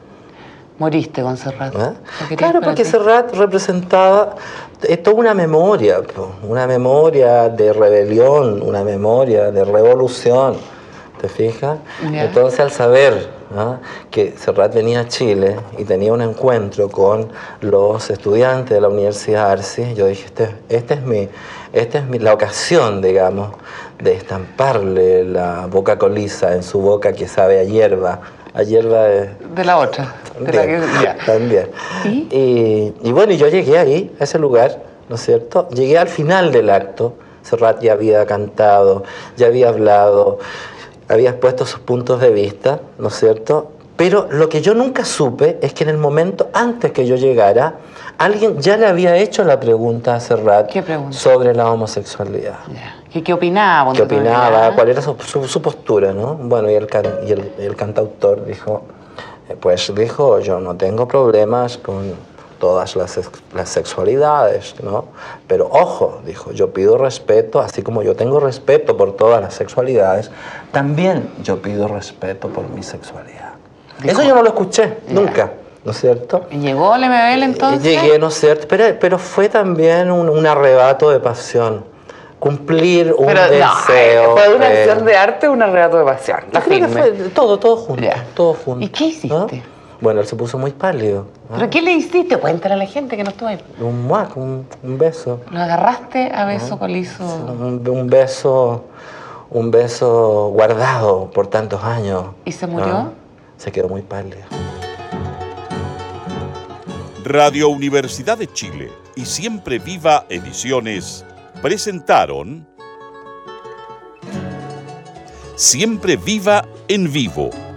[SPEAKER 17] Moriste con Serrat.
[SPEAKER 18] ¿Eh? Claro, porque ti? Serrat representaba eh, toda una memoria, una memoria de rebelión, una memoria de revolución, ¿te fijas? Yeah. Entonces al saber ¿no? que Serrat venía a Chile y tenía un encuentro con los estudiantes de la Universidad Arci, yo dije, este, este es mi, esta es mi, la ocasión, digamos, de estamparle la boca coliza en su boca que sabe a hierba, a hierba de...
[SPEAKER 17] De la otra.
[SPEAKER 18] También,
[SPEAKER 17] de la que, ya.
[SPEAKER 18] también. ¿Y? Y, y bueno, yo llegué ahí, a ese lugar, ¿no es cierto? Llegué al final del acto, Serrat ya había cantado, ya había hablado, había expuesto sus puntos de vista, ¿no es cierto? Pero lo que yo nunca supe es que en el momento antes que yo llegara, alguien ya le había hecho la pregunta a Serrat sobre la homosexualidad.
[SPEAKER 17] Yeah. ¿Qué, ¿Qué opinaba?
[SPEAKER 18] ¿Qué opinaba? ¿Cuál era su, su, su postura, no? Bueno, y el, can, y el, el cantautor dijo, pues dijo, yo no tengo problemas con todas las, las sexualidades, ¿no? Pero ojo, dijo, yo pido respeto, así como yo tengo respeto por todas las sexualidades, también yo pido respeto por mi sexualidad. Dijo, eso yo no lo escuché, yeah. nunca. ¿No es cierto?
[SPEAKER 17] ¿Y llegó Lemebel entonces?
[SPEAKER 18] Llegué, ¿no es cierto? Pero, pero fue también un, un arrebato de pasión. Cumplir un pero, deseo.
[SPEAKER 17] No, ¿fue una acción de arte o un arrebato de pasión? La
[SPEAKER 18] creo que fue todo, todo junto, yeah. todo junto.
[SPEAKER 17] ¿Y qué hiciste?
[SPEAKER 18] ¿no? Bueno, él se puso muy pálido. ¿Ah?
[SPEAKER 17] ¿Pero qué le hiciste? Cuéntale a la gente que no estuvo ahí.
[SPEAKER 18] Un muac, un, un beso.
[SPEAKER 17] Lo agarraste a beso colizo.
[SPEAKER 18] Un, un beso, un beso guardado por tantos años.
[SPEAKER 17] ¿Y se murió?
[SPEAKER 18] ¿Ah? Se quedó muy pálido.
[SPEAKER 1] Radio Universidad de Chile y Siempre Viva Ediciones presentaron Siempre Viva en Vivo.